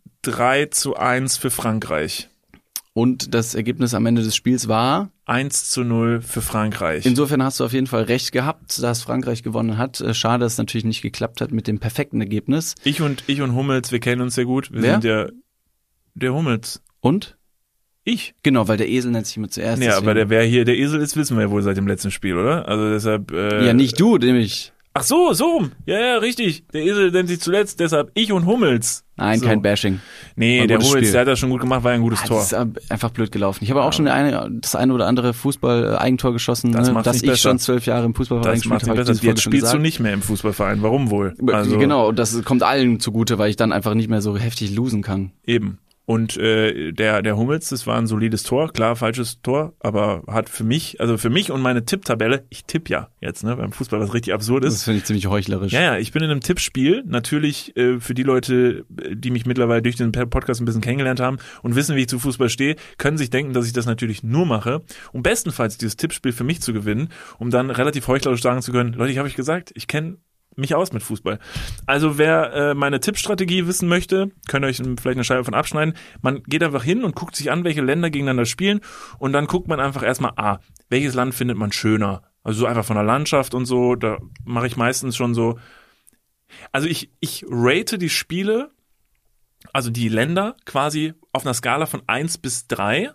3:1 für Frankreich. Und das Ergebnis am Ende des Spiels war? 1:0 für Frankreich. Insofern hast du auf jeden Fall recht gehabt, dass Frankreich gewonnen hat. Schade, dass es natürlich nicht geklappt hat mit dem perfekten Ergebnis. Ich und Hummels, wir kennen uns sehr gut. Wir Wer? sind ja der Hummels. Und? Ich. Genau, weil der Esel nennt sich immer zuerst. Ja, deswegen. aber wer hier der Esel ist, wissen wir ja wohl seit dem letzten Spiel, oder? Also deshalb. Ja, nicht du, nämlich. Ach so rum. Ja, richtig. Der Esel nennt sich zuletzt, deshalb ich und Hummels. Nein, So. kein Bashing. Nee, War der gutes Hummels, Spiel. der hat das schon gut gemacht, war ja ein gutes Tor. Das ist einfach blöd gelaufen. Ich habe auch schon das eine oder andere Fußball-Eigentor geschossen, Das ne, macht's dass nicht ich besser. schon 12 Jahre im Fußballverein Das gespielt macht habe. nicht hab ich besser. diese Folge Jetzt schon spielst du gesagt. nicht mehr im Fußballverein. Warum wohl? Also, Genau, und das kommt allen zugute, weil ich dann einfach nicht mehr so heftig losen kann. Eben. Und der Hummels, das war ein solides Tor, klar, falsches Tor, aber hat für mich und meine Tipptabelle, ich tippe ja jetzt, ne, beim Fußball, was richtig absurd Das ist. finde ich ziemlich heuchlerisch. Ja, ich bin in einem Tippspiel, natürlich für die Leute, die mich mittlerweile durch den Podcast ein bisschen kennengelernt haben und wissen, wie ich zu Fußball stehe, können sich denken, dass ich das natürlich nur mache, um bestenfalls dieses Tippspiel für mich zu gewinnen, um dann relativ heuchlerisch sagen zu können, Leute, ich habe euch gesagt, ich kenne mich aus mit Fußball. Also wer meine Tippstrategie wissen möchte, könnt ihr euch vielleicht eine Scheibe von abschneiden. Man geht einfach hin und guckt sich an, welche Länder gegeneinander spielen und dann guckt man einfach erstmal, welches Land findet man schöner? Also so einfach von der Landschaft und so, da mache ich meistens schon so. Also ich rate die Spiele, also die Länder quasi auf einer Skala von 1 bis 3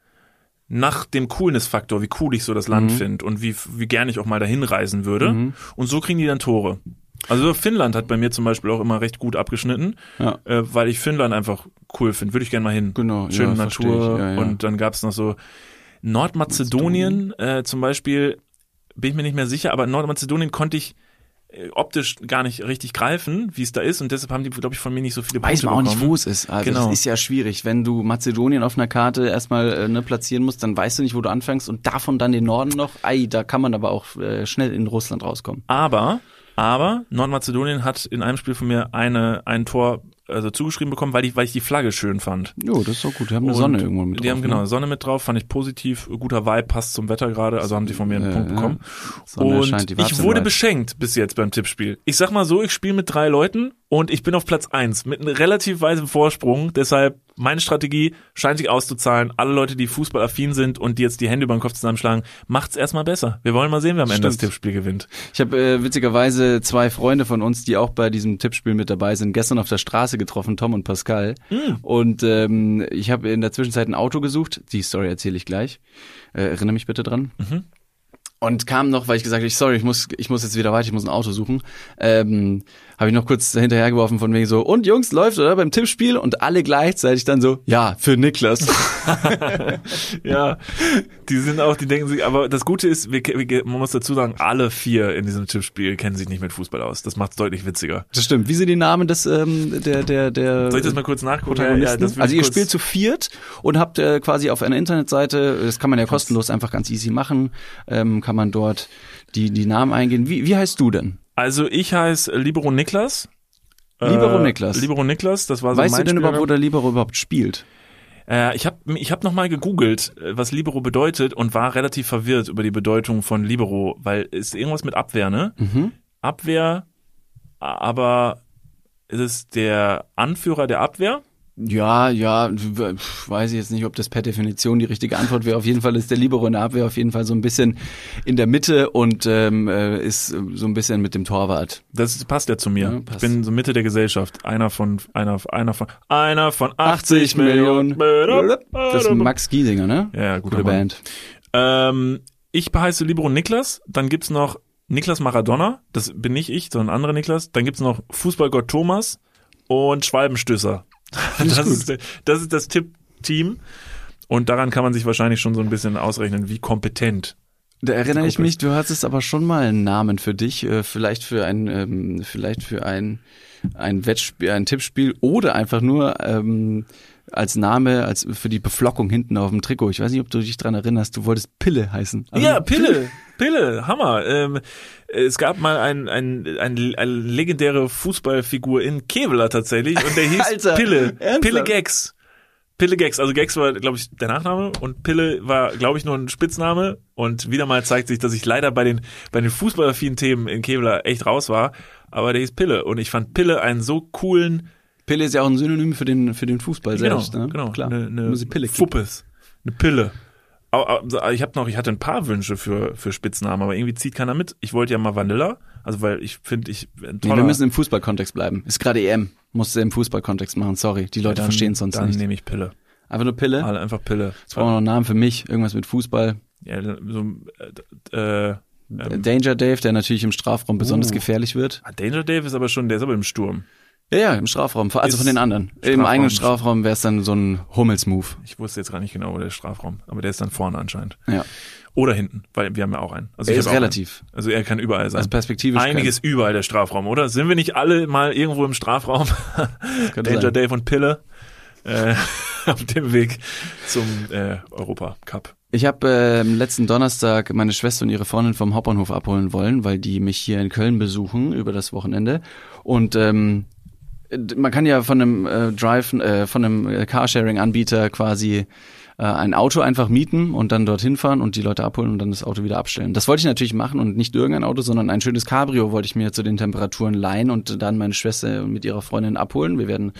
nach dem Coolness-Faktor, wie cool ich so das Land finde und wie gern ich auch mal dahin reisen würde. Und so kriegen die dann Tore. Also Finnland hat bei mir zum Beispiel auch immer recht gut abgeschnitten, Ja. weil ich Finnland einfach cool finde. Würde ich gerne mal hin. Genau, Schöne ja, Natur. verstehe ich. Ja, ja. Und dann gab's noch so Nordmazedonien zum Beispiel, bin ich mir nicht mehr sicher, aber Nordmazedonien konnte ich optisch gar nicht richtig greifen, wie es da ist und deshalb haben die, glaube ich, von mir nicht so viele Weiß Punkte man auch nicht, bekommen. wo es ist. Also Genau. das ist ja schwierig. Wenn du Mazedonien auf einer Karte erstmal platzieren musst, dann weißt du nicht, wo du anfängst und davon dann den Norden noch. Da kann man aber auch schnell in Russland rauskommen. Aber Nordmazedonien hat in einem Spiel von mir ein Tor zugeschrieben bekommen, weil ich die Flagge schön fand. Jo, das ist auch gut. Die haben eine Und Sonne irgendwo mit drauf. Die haben genau ne? Sonne mit drauf, fand ich positiv, guter Vibe, passt zum Wetter gerade, also haben die von mir einen Punkt bekommen. Sonne Und scheint die ich Warze wurde weit. beschenkt bis jetzt beim Tippspiel. Ich sag mal so, ich spiele mit 3 Leuten und ich bin auf Platz 1 mit einem relativ weitem Vorsprung, deshalb meine Strategie scheint sich auszuzahlen. Alle Leute, die fußballaffin sind und die jetzt die Hände über den Kopf zusammenschlagen, macht's erstmal besser. Wir wollen mal sehen, wer am Ende das Stimmt. Tippspiel gewinnt. Ich habe witzigerweise 2 Freunde von uns, die auch bei diesem Tippspiel mit dabei sind, gestern auf der Straße getroffen, Tom und Pascal. Und ich habe in der Zwischenzeit ein Auto gesucht. Die Story erzähle ich gleich. Erinnere mich bitte dran. Und kam noch, weil ich gesagt habe, sorry, ich muss jetzt wieder weiter, ich muss ein Auto suchen. Habe ich noch kurz hinterhergeworfen von wegen so, und Jungs, läuft oder beim Tippspiel? Und alle gleichzeitig dann so, ja, für Niklas. Ja, die denken sich, aber das Gute ist, man muss dazu sagen, alle 4 in diesem Tippspiel kennen sich nicht mit Fußball aus. Das macht's deutlich witziger. Das stimmt. Wie sind die Namen des der Soll ich das mal kurz nachgucken? Protagonisten? das will Also ich ihr kurz- spielt zu 4 und habt quasi auf einer Internetseite, das kann man ja kostenlos einfach ganz easy machen, kann man dort die Namen eingehen. Wie heißt du denn? Also ich heiße Libero Niklas. Libero Niklas. Libero Niklas, das war so Weißt mein du denn überhaupt, wo Spieler. der Libero überhaupt spielt? Ich hab noch mal gegoogelt, was Libero bedeutet und war relativ verwirrt über die Bedeutung von Libero, weil es ist irgendwas mit Abwehr, ne? Abwehr, aber ist es der Anführer der Abwehr? Ja, weiß ich jetzt nicht, ob das per Definition die richtige Antwort wäre. Auf jeden Fall ist der Libero in der Abwehr auf jeden Fall so ein bisschen in der Mitte und ist so ein bisschen mit dem Torwart. Das passt ja zu mir. Ja, Ich passt. bin so Mitte der Gesellschaft. Einer von 80 Millionen. Das ist Max Giesinger, ne? Ja, guter Gute Mann. Band. Ich heiße Libero Niklas. Dann gibt's noch Niklas Maradona. Das bin nicht ich, sondern ein anderer Niklas. Dann gibt's noch Fußballgott Thomas und Schwalbenstößer. Das ist das Tippteam. Und daran kann man sich wahrscheinlich schon so ein bisschen ausrechnen, wie kompetent Da erinnere ich mich, du hattest aber schon mal einen Namen für dich, vielleicht für ein Wettspiel, ein Tippspiel oder einfach nur als Name, als für die Beflockung hinten auf dem Trikot. Ich weiß nicht, ob du dich dran erinnerst, du wolltest Pille heißen. Also ja, Pille, Hammer. Es gab mal eine legendäre Fußballfigur in Kevlar tatsächlich und der hieß Alter, Pille. ernsthaft? Pille Gags. Also Gags war, glaube ich, der Nachname und Pille war, glaube ich, nur ein Spitzname. Und wieder mal zeigt sich, dass ich leider bei den fußballaffinen Themen in Kevlar echt raus war. Aber der hieß Pille und ich fand Pille einen so coolen. Pille ist ja auch ein Synonym für den Fußball selbst, ne? Genau, Klar. Eine Pille Fuppes, eine Pille. Ich hatte ein paar Wünsche für Spitznamen, aber irgendwie zieht keiner mit. Ich wollte ja mal Vanilla, also weil ich finde, wir müssen im Fußballkontext bleiben. Ist gerade EM, musst du im Fußballkontext machen, sorry. Die Leute verstehen es sonst nicht. Dann nehme ich Pille. Einfach nur Pille? Einfach Pille. Jetzt brauchen wir noch einen Namen für mich, irgendwas mit Fußball. Ja, so, Danger Dave, der natürlich im Strafraum besonders gefährlich wird. Danger Dave ist aber im Sturm. Ja, im Strafraum, also von den anderen. Im eigenen Strafraum wäre es dann so ein Hummels-Move. Ich wusste jetzt gar nicht genau, wo der Strafraum, aber der ist dann vorne anscheinend. Ja. Oder hinten, weil wir haben ja auch einen. Also er ist relativ. Also er kann überall sein. Also perspektivisch. Eigentlich ist überall der Strafraum, oder? Sind wir nicht alle mal irgendwo im Strafraum? Danger Dave und Pille auf dem Weg zum Europacup. Ich habe letzten Donnerstag meine Schwester und ihre Freundin vom Hauptbahnhof abholen wollen, weil die mich hier in Köln besuchen über das Wochenende. Und man kann ja von einem von einem Carsharing-Anbieter quasi ein Auto einfach mieten und dann dorthin fahren und die Leute abholen und dann das Auto wieder abstellen. Das wollte ich natürlich machen und nicht irgendein Auto, sondern ein schönes Cabrio wollte ich mir zu den Temperaturen leihen und dann meine Schwester mit ihrer Freundin abholen. Wir werden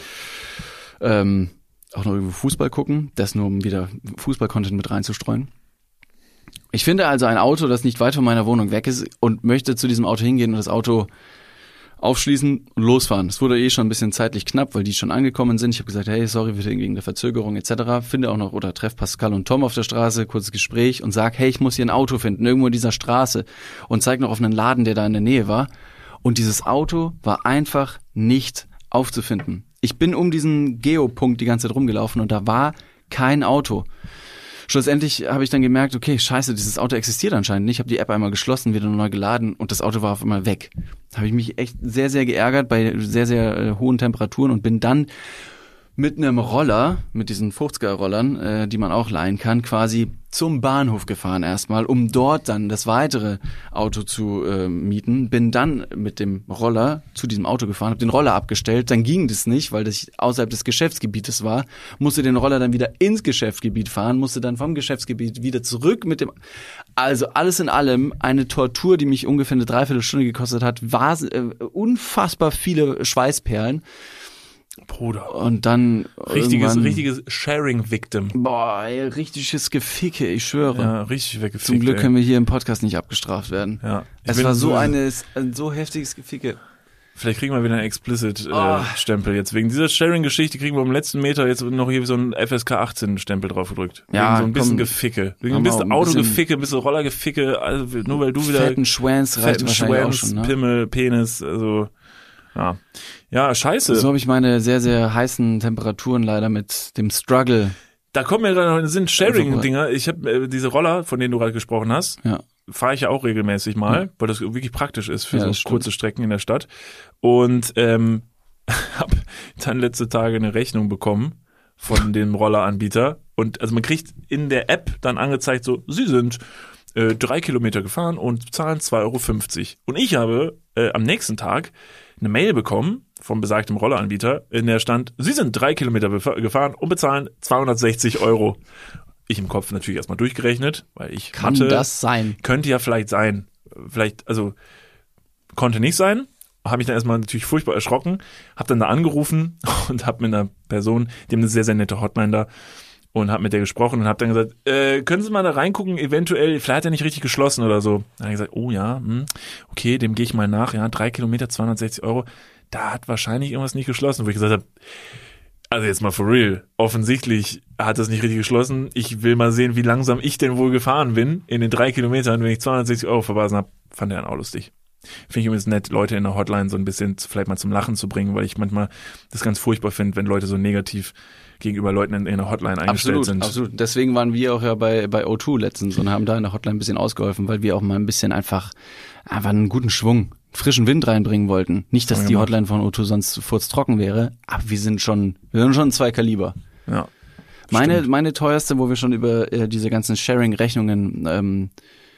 auch noch irgendwo Fußball gucken, das nur um wieder Fußball-Content mit reinzustreuen. Ich finde also ein Auto, das nicht weit von meiner Wohnung weg ist und möchte zu diesem Auto hingehen und das Auto aufschließen und losfahren. Es wurde schon ein bisschen zeitlich knapp, weil die schon angekommen sind. Ich habe gesagt, hey, sorry wegen der Verzögerung etc. Finde auch noch oder treff Pascal und Tom auf der Straße, kurzes Gespräch und sag, hey, ich muss hier ein Auto finden, irgendwo in dieser Straße und zeig noch auf einen Laden, der da in der Nähe war. Und dieses Auto war einfach nicht aufzufinden. Ich bin um diesen Geopunkt die ganze Zeit rumgelaufen und da war kein Auto. Schlussendlich habe ich dann gemerkt, okay, scheiße, dieses Auto existiert anscheinend nicht. Ich habe die App einmal geschlossen, wieder neu geladen und das Auto war auf einmal weg. Da habe ich mich echt sehr, sehr geärgert bei sehr, sehr hohen Temperaturen und bin dann mit einem Roller, mit diesen 50er-Rollern, die man auch leihen kann, quasi zum Bahnhof gefahren erstmal, um dort dann das weitere Auto zu mieten. Bin dann mit dem Roller zu diesem Auto gefahren, habe den Roller abgestellt, dann ging das nicht, weil das außerhalb des Geschäftsgebietes war, musste den Roller dann wieder ins Geschäftsgebiet fahren, musste dann vom Geschäftsgebiet wieder zurück mit dem... Also alles in allem eine Tortur, die mich ungefähr eine Dreiviertelstunde gekostet hat, war unfassbar viele Schweißperlen. Bruder. Und dann richtiges Sharing-Victim. Boah, ey, richtiges Geficke, ich schwöre. Ja, richtig weggefickt. Zum Glück können wir hier im Podcast nicht abgestraft werden. Ja. Es war so ein so heftiges Geficke. Vielleicht kriegen wir wieder einen Explicit-Stempel jetzt. Wegen dieser Sharing-Geschichte kriegen wir am letzten Meter jetzt noch hier so einen FSK 18-Stempel drauf gedrückt. Ja, wegen so ein bisschen Geficke. Wegen ein bisschen Autogeficke, ein bisschen Rollergeficke, also nur weil du wieder... Fetten Schwanz reicht wahrscheinlich auch schon, ne? Pimmel, Penis, also... Ja, scheiße. So habe ich meine sehr, sehr heißen Temperaturen leider mit dem Struggle. Da kommen mir gerade noch in den Sinn Sharing-Dinger. Ich habe diese Roller, von denen du gerade gesprochen hast, fahre ich ja auch regelmäßig mal, weil das wirklich praktisch ist für so kurze Strecken in der Stadt. Und habe dann letzte Tage eine Rechnung bekommen von dem Rolleranbieter. Und also man kriegt in der App dann angezeigt so, Sie sind 3 Kilometer gefahren und zahlen 2,50 Euro. Und ich habe am nächsten Tag eine Mail bekommen vom besagtem Rolleranbieter, in der stand, Sie sind 3 Kilometer gefahren und bezahlen 260 Euro. Ich im Kopf natürlich erstmal durchgerechnet, weil ich Kann das sein? Könnte ja vielleicht sein. Vielleicht, also konnte nicht sein. Habe mich dann erstmal natürlich furchtbar erschrocken, habe dann da angerufen und habe mit einer Person, die haben eine sehr, sehr nette Hotline da, und habe mit der gesprochen und habe dann gesagt, können Sie mal da reingucken, eventuell, vielleicht hat er nicht richtig geschlossen oder so. Dann hat er gesagt, oh ja, okay, dem gehe ich mal nach, ja, 3 Kilometer, 260 Euro, da hat wahrscheinlich irgendwas nicht geschlossen, wo ich gesagt habe, also jetzt mal for real, offensichtlich hat das nicht richtig geschlossen, ich will mal sehen, wie langsam ich denn wohl gefahren bin in den 3 Kilometern, wenn ich 260 Euro verbasen habe, fand er dann auch lustig. Finde ich übrigens nett, Leute in der Hotline so ein bisschen vielleicht mal zum Lachen zu bringen, weil ich manchmal das ganz furchtbar finde, wenn Leute so negativ gegenüber Leuten in der Hotline eingestellt sind. Absolut. Deswegen waren wir auch ja bei O2 letztens und haben da in der Hotline ein bisschen ausgeholfen, weil wir auch mal ein bisschen einfach einen guten Schwung, frischen Wind reinbringen wollten. Nicht, dass die Hotline von O2 sonst furztrocken wäre, aber wir sind schon 2 Kaliber. Ja. Meine teuerste, wo wir schon über diese ganzen Sharing-Rechnungen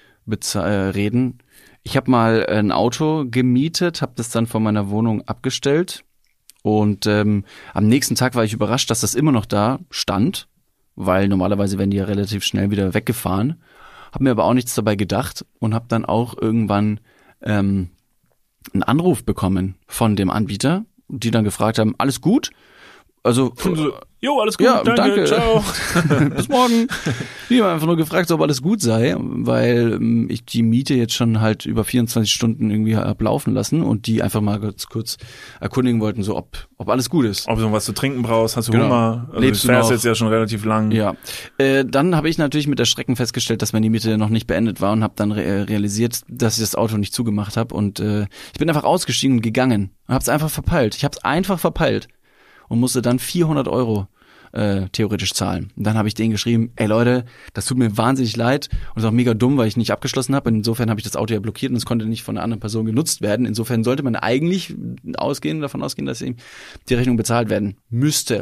reden. Ich habe mal ein Auto gemietet, habe das dann von meiner Wohnung abgestellt und am nächsten Tag war ich überrascht, dass das immer noch da stand, weil normalerweise werden die ja relativ schnell wieder weggefahren. Habe mir aber auch nichts dabei gedacht und habe dann auch irgendwann einen Anruf bekommen von dem Anbieter, die dann gefragt haben, alles gut? Also, jo, alles gut, ja, danke, ciao. Bis morgen. Ich habe einfach nur gefragt, ob alles gut sei, weil ich die Miete jetzt schon halt über 24 Stunden irgendwie hab laufen lassen und die einfach mal kurz erkundigen wollten, so ob alles gut ist. Ob du noch was zu trinken brauchst, hast du Genau. Hunger? Also Lebst du du fährst noch? jetzt ja schon relativ lang. Ja, dann habe ich natürlich mit Erschrecken festgestellt, dass meine Miete noch nicht beendet war und habe dann realisiert, dass ich das Auto nicht zugemacht habe und ich bin einfach ausgestiegen und gegangen und habe es einfach verpeilt. Ich habe es einfach verpeilt und musste dann 400 € theoretisch zahlen. Und dann habe ich denen geschrieben, ey Leute, das tut mir wahnsinnig leid und ist auch mega dumm, weil ich nicht abgeschlossen habe. Insofern habe ich das Auto ja blockiert und es konnte nicht von einer anderen Person genutzt werden. Insofern sollte man eigentlich davon ausgehen, dass ihm die Rechnung bezahlt werden müsste.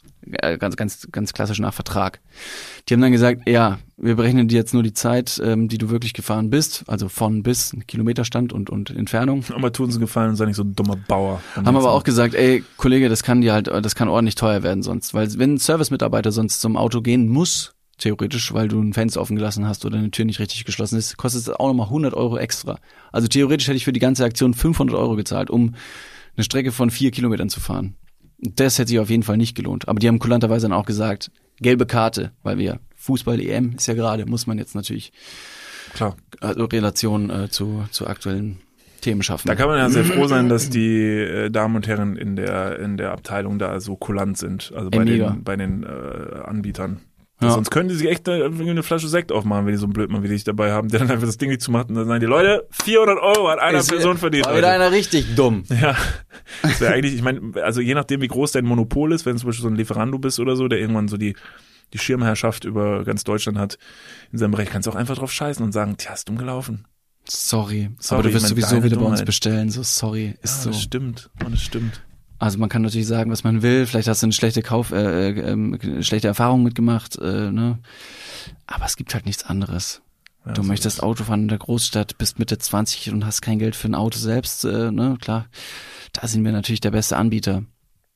Ganz klassisch nach Vertrag. Die haben dann gesagt, ja, wir berechnen dir jetzt nur die Zeit, die du wirklich gefahren bist, also von bis Kilometerstand und Entfernung. Aber tun sie gefallen und sei nicht so ein dummer Bauer. Haben aber auch gesagt, ey, Kollege, das kann ordentlich teuer werden sonst, weil wenn ein Servicemitarbeiter sonst zum Auto gehen muss, theoretisch, weil du ein Fenster offen gelassen hast oder eine Tür nicht richtig geschlossen ist, kostet es auch nochmal 100 € extra. Also theoretisch hätte ich für die ganze Aktion 500 € gezahlt, um eine Strecke von 4 Kilometern zu fahren. Das hätte sich auf jeden Fall nicht gelohnt. Aber die haben kulanterweise dann auch gesagt, gelbe Karte, weil wir Fußball-EM ist ja gerade, muss man jetzt natürlich klar, also Relationen zu aktuellen Themen schaffen. Da kann man ja sehr froh sein, dass die Damen und Herren in der Abteilung da so kulant sind, also bei den Anbietern. Ja. Sonst können die sich echt eine Flasche Sekt aufmachen, wenn die so einen Blödmann wie dich dabei haben, der dann einfach das Ding nicht zumacht und dann sagen die Leute, 400 € hat einer Person verdient. War wieder einer richtig dumm. Ja, das wäre eigentlich, ich meine, also je nachdem, wie groß dein Monopol ist, wenn du zum Beispiel so ein Lieferando bist oder so, der irgendwann so die Schirmherrschaft über ganz Deutschland hat in seinem Bereich, kannst du auch einfach drauf scheißen und sagen, tja, ist dumm gelaufen. Sorry, aber du wirst sowieso wieder bei uns bestellen, so sorry, ist so. Das stimmt, das stimmt. Also man kann natürlich sagen, was man will. Vielleicht hast du eine schlechte schlechte Erfahrung mitgemacht, ne? Aber es gibt halt nichts anderes. Ja, du möchtest Auto fahren in der Großstadt, bist Mitte 20 und hast kein Geld für ein Auto selbst, ne? Klar, da sind wir natürlich der beste Anbieter.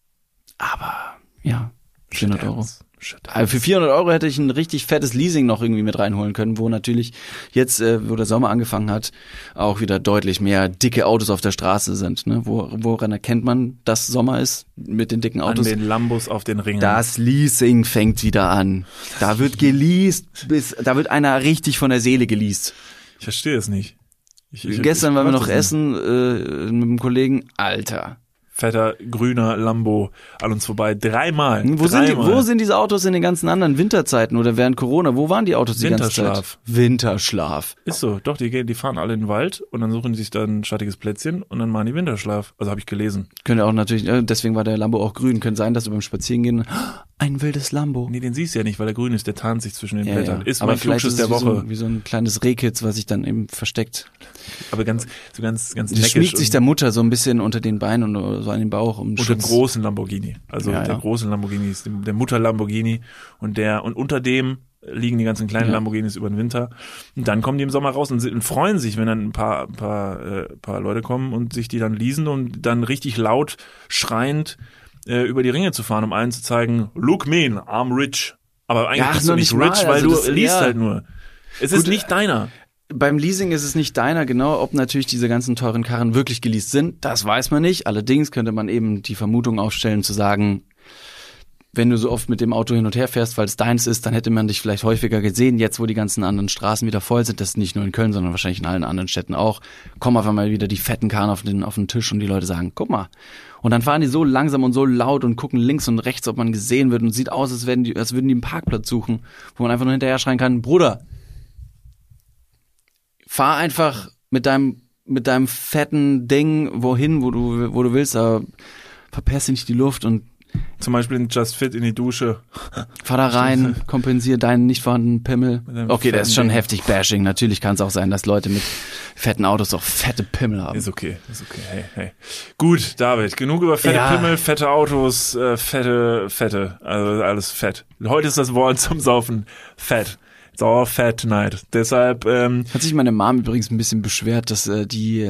Aber ja, 400 €. Also für 400 € hätte ich ein richtig fettes Leasing noch irgendwie mit reinholen können, wo natürlich jetzt, wo der Sommer angefangen hat, auch wieder deutlich mehr dicke Autos auf der Straße sind. Ne? Woran erkennt man, dass Sommer ist mit den dicken Autos? An den Lambos auf den Ringen. Das Leasing fängt wieder an. Da wird geleast, da wird einer richtig von der Seele geleast. Ich verstehe es nicht. Gestern waren wir noch essen mit einem Kollegen. Alter. Fetter, grüner Lambo an uns vorbei. Dreimal. Wo sind diese Autos in den ganzen anderen Winterzeiten oder während Corona? Wo waren die Autos die ganze Zeit? Winterschlaf. Ist so. Doch, die fahren alle in den Wald und dann suchen die sich da ein schattiges Plätzchen und dann machen die Winterschlaf. Also habe ich gelesen. Könnte auch natürlich, deswegen war der Lambo auch grün. Könnte sein, dass du beim Spazierengehen ein wildes Lambo. Nee, den siehst du ja nicht, weil er grün ist. Der tarnt sich zwischen den Blättern. Ja. Ist aber mein Klugschiss der Woche. Wie so ein kleines Rehkitz, was sich dann eben versteckt. Aber ganz neckisch. Schmiegt sich der Mutter so ein bisschen unter den Beinen und so an den Bauch. Unter dem großen Lamborghini. Also der große Lamborghini ist der Mutter Lamborghini und unter dem liegen die ganzen kleinen Lamborghinis über den Winter. Und dann kommen die im Sommer raus und freuen sich, wenn dann ein paar Leute kommen und sich die dann leasen und dann richtig laut schreiend über die Ringe zu fahren, um allen zu zeigen, look mean, I'm rich. Aber eigentlich bist du nicht rich, weil du liest halt nur. Es ist nicht deiner. Beim Leasing ist es nicht deiner, genau, ob natürlich diese ganzen teuren Karren wirklich geleast sind, das weiß man nicht. Allerdings könnte man eben die Vermutung aufstellen, zu sagen, wenn du so oft mit dem Auto hin und her fährst, weil es deins ist, dann hätte man dich vielleicht häufiger gesehen. Jetzt, wo die ganzen anderen Straßen wieder voll sind, das ist nicht nur in Köln, sondern wahrscheinlich in allen anderen Städten auch, kommen auf einmal wieder die fetten Karren auf den Tisch und die Leute sagen, guck mal. Und dann fahren die so langsam und so laut und gucken links und rechts, ob man gesehen wird und sieht aus, als würden die einen Parkplatz suchen, wo man einfach nur hinterher schreien kann, Bruder, fahr einfach mit deinem mit deinem fetten Ding wohin, wo du willst, aber verpest nicht die Luft und zum Beispiel in Just Fit in die Dusche. Fahr da rein, kompensier deinen nicht vorhandenen Pimmel. Okay, das ist schon Ding. heftig Bashing. Natürlich kann es auch sein, dass Leute mit fetten Autos auch fette Pimmel haben. Ist okay. Hey. Gut, David, genug über fette Pimmel, fette Autos, fette, also alles fett. Heute ist das Wort zum Saufen fett. It's all fat tonight. Deshalb hat sich meine Mom übrigens ein bisschen beschwert, dass die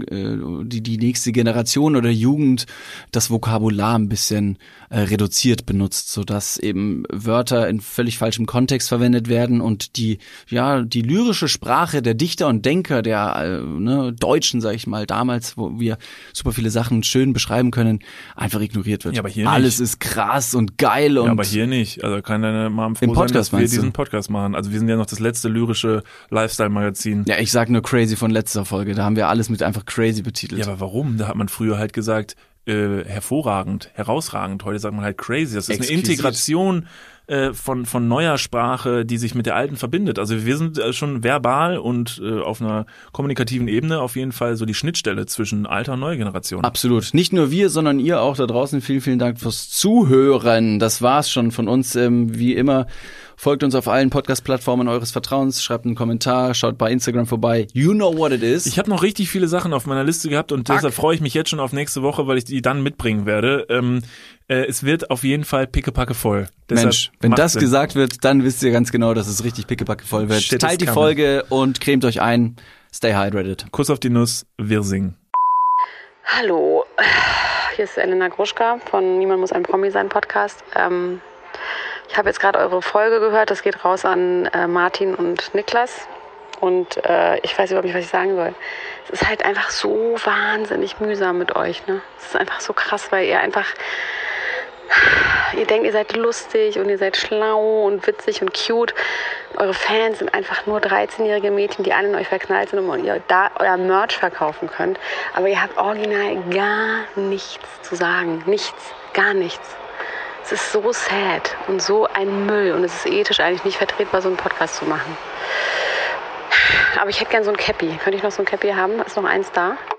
nächste Generation oder Jugend das Vokabular ein bisschen reduziert benutzt, sodass eben Wörter in völlig falschem Kontext verwendet werden und die lyrische Sprache der Dichter und Denker der Deutschen, sag ich mal, damals, wo wir super viele Sachen schön beschreiben können, einfach ignoriert wird. Ja, aber hier alles nicht. Ist krass und geil und ja, aber hier nicht. Also kann deine Mom froh im Podcast sein, dass wir meinst du? diesen Podcast machen. Also wir sind ja noch das letzte lyrische Lifestyle-Magazin. Ja, ich sag nur Crazy von letzter Folge. Da haben wir alles mit einfach Crazy betitelt. Ja, aber warum? Da hat man früher halt gesagt, hervorragend, herausragend. Heute sagt man halt crazy. Das ist Exquisit. eine Integration von neuer Sprache, die sich mit der alten verbindet. Also wir sind schon verbal und auf einer kommunikativen Ebene auf jeden Fall so die Schnittstelle zwischen alter und neuer Generation. Absolut. Nicht nur wir, sondern ihr auch da draußen. Vielen, vielen Dank fürs Zuhören. Das war's schon von uns. Wie immer, folgt uns auf allen Podcast-Plattformen eures Vertrauens, schreibt einen Kommentar, schaut bei Instagram vorbei. You know what it is. Ich habe noch richtig viele Sachen auf meiner Liste gehabt und deshalb freue ich mich jetzt schon auf nächste Woche, weil ich die dann mitbringen werde. Es wird auf jeden Fall pickepacke voll. Deshalb Mensch, wenn das gesagt wird, dann wisst ihr ganz genau, dass es richtig pickepacke voll wird. Shit Teilt die Folge und cremt euch ein. Stay hydrated. Kuss auf die Nuss, wir singen. Hallo, hier ist Elena Gruschka von Niemand muss ein Promi sein Podcast. Ich habe jetzt gerade eure Folge gehört, das geht raus an Martin und Niklas und ich weiß überhaupt nicht, was ich sagen soll. Es ist halt einfach so wahnsinnig mühsam mit euch, ne? Es ist einfach so krass, weil ihr denkt, ihr seid lustig und ihr seid schlau und witzig und cute. Eure Fans sind einfach nur 13-jährige Mädchen, die alle in euch verknallt sind und ihr da euer Merch verkaufen könnt. Aber ihr habt original gar nichts zu sagen. Nichts, gar nichts. Es ist so sad und so ein Müll und es ist ethisch eigentlich nicht vertretbar, so einen Podcast zu machen. Aber ich hätte gern so ein Cappy. Könnte ich noch so ein Cappy haben? Ist noch eins da?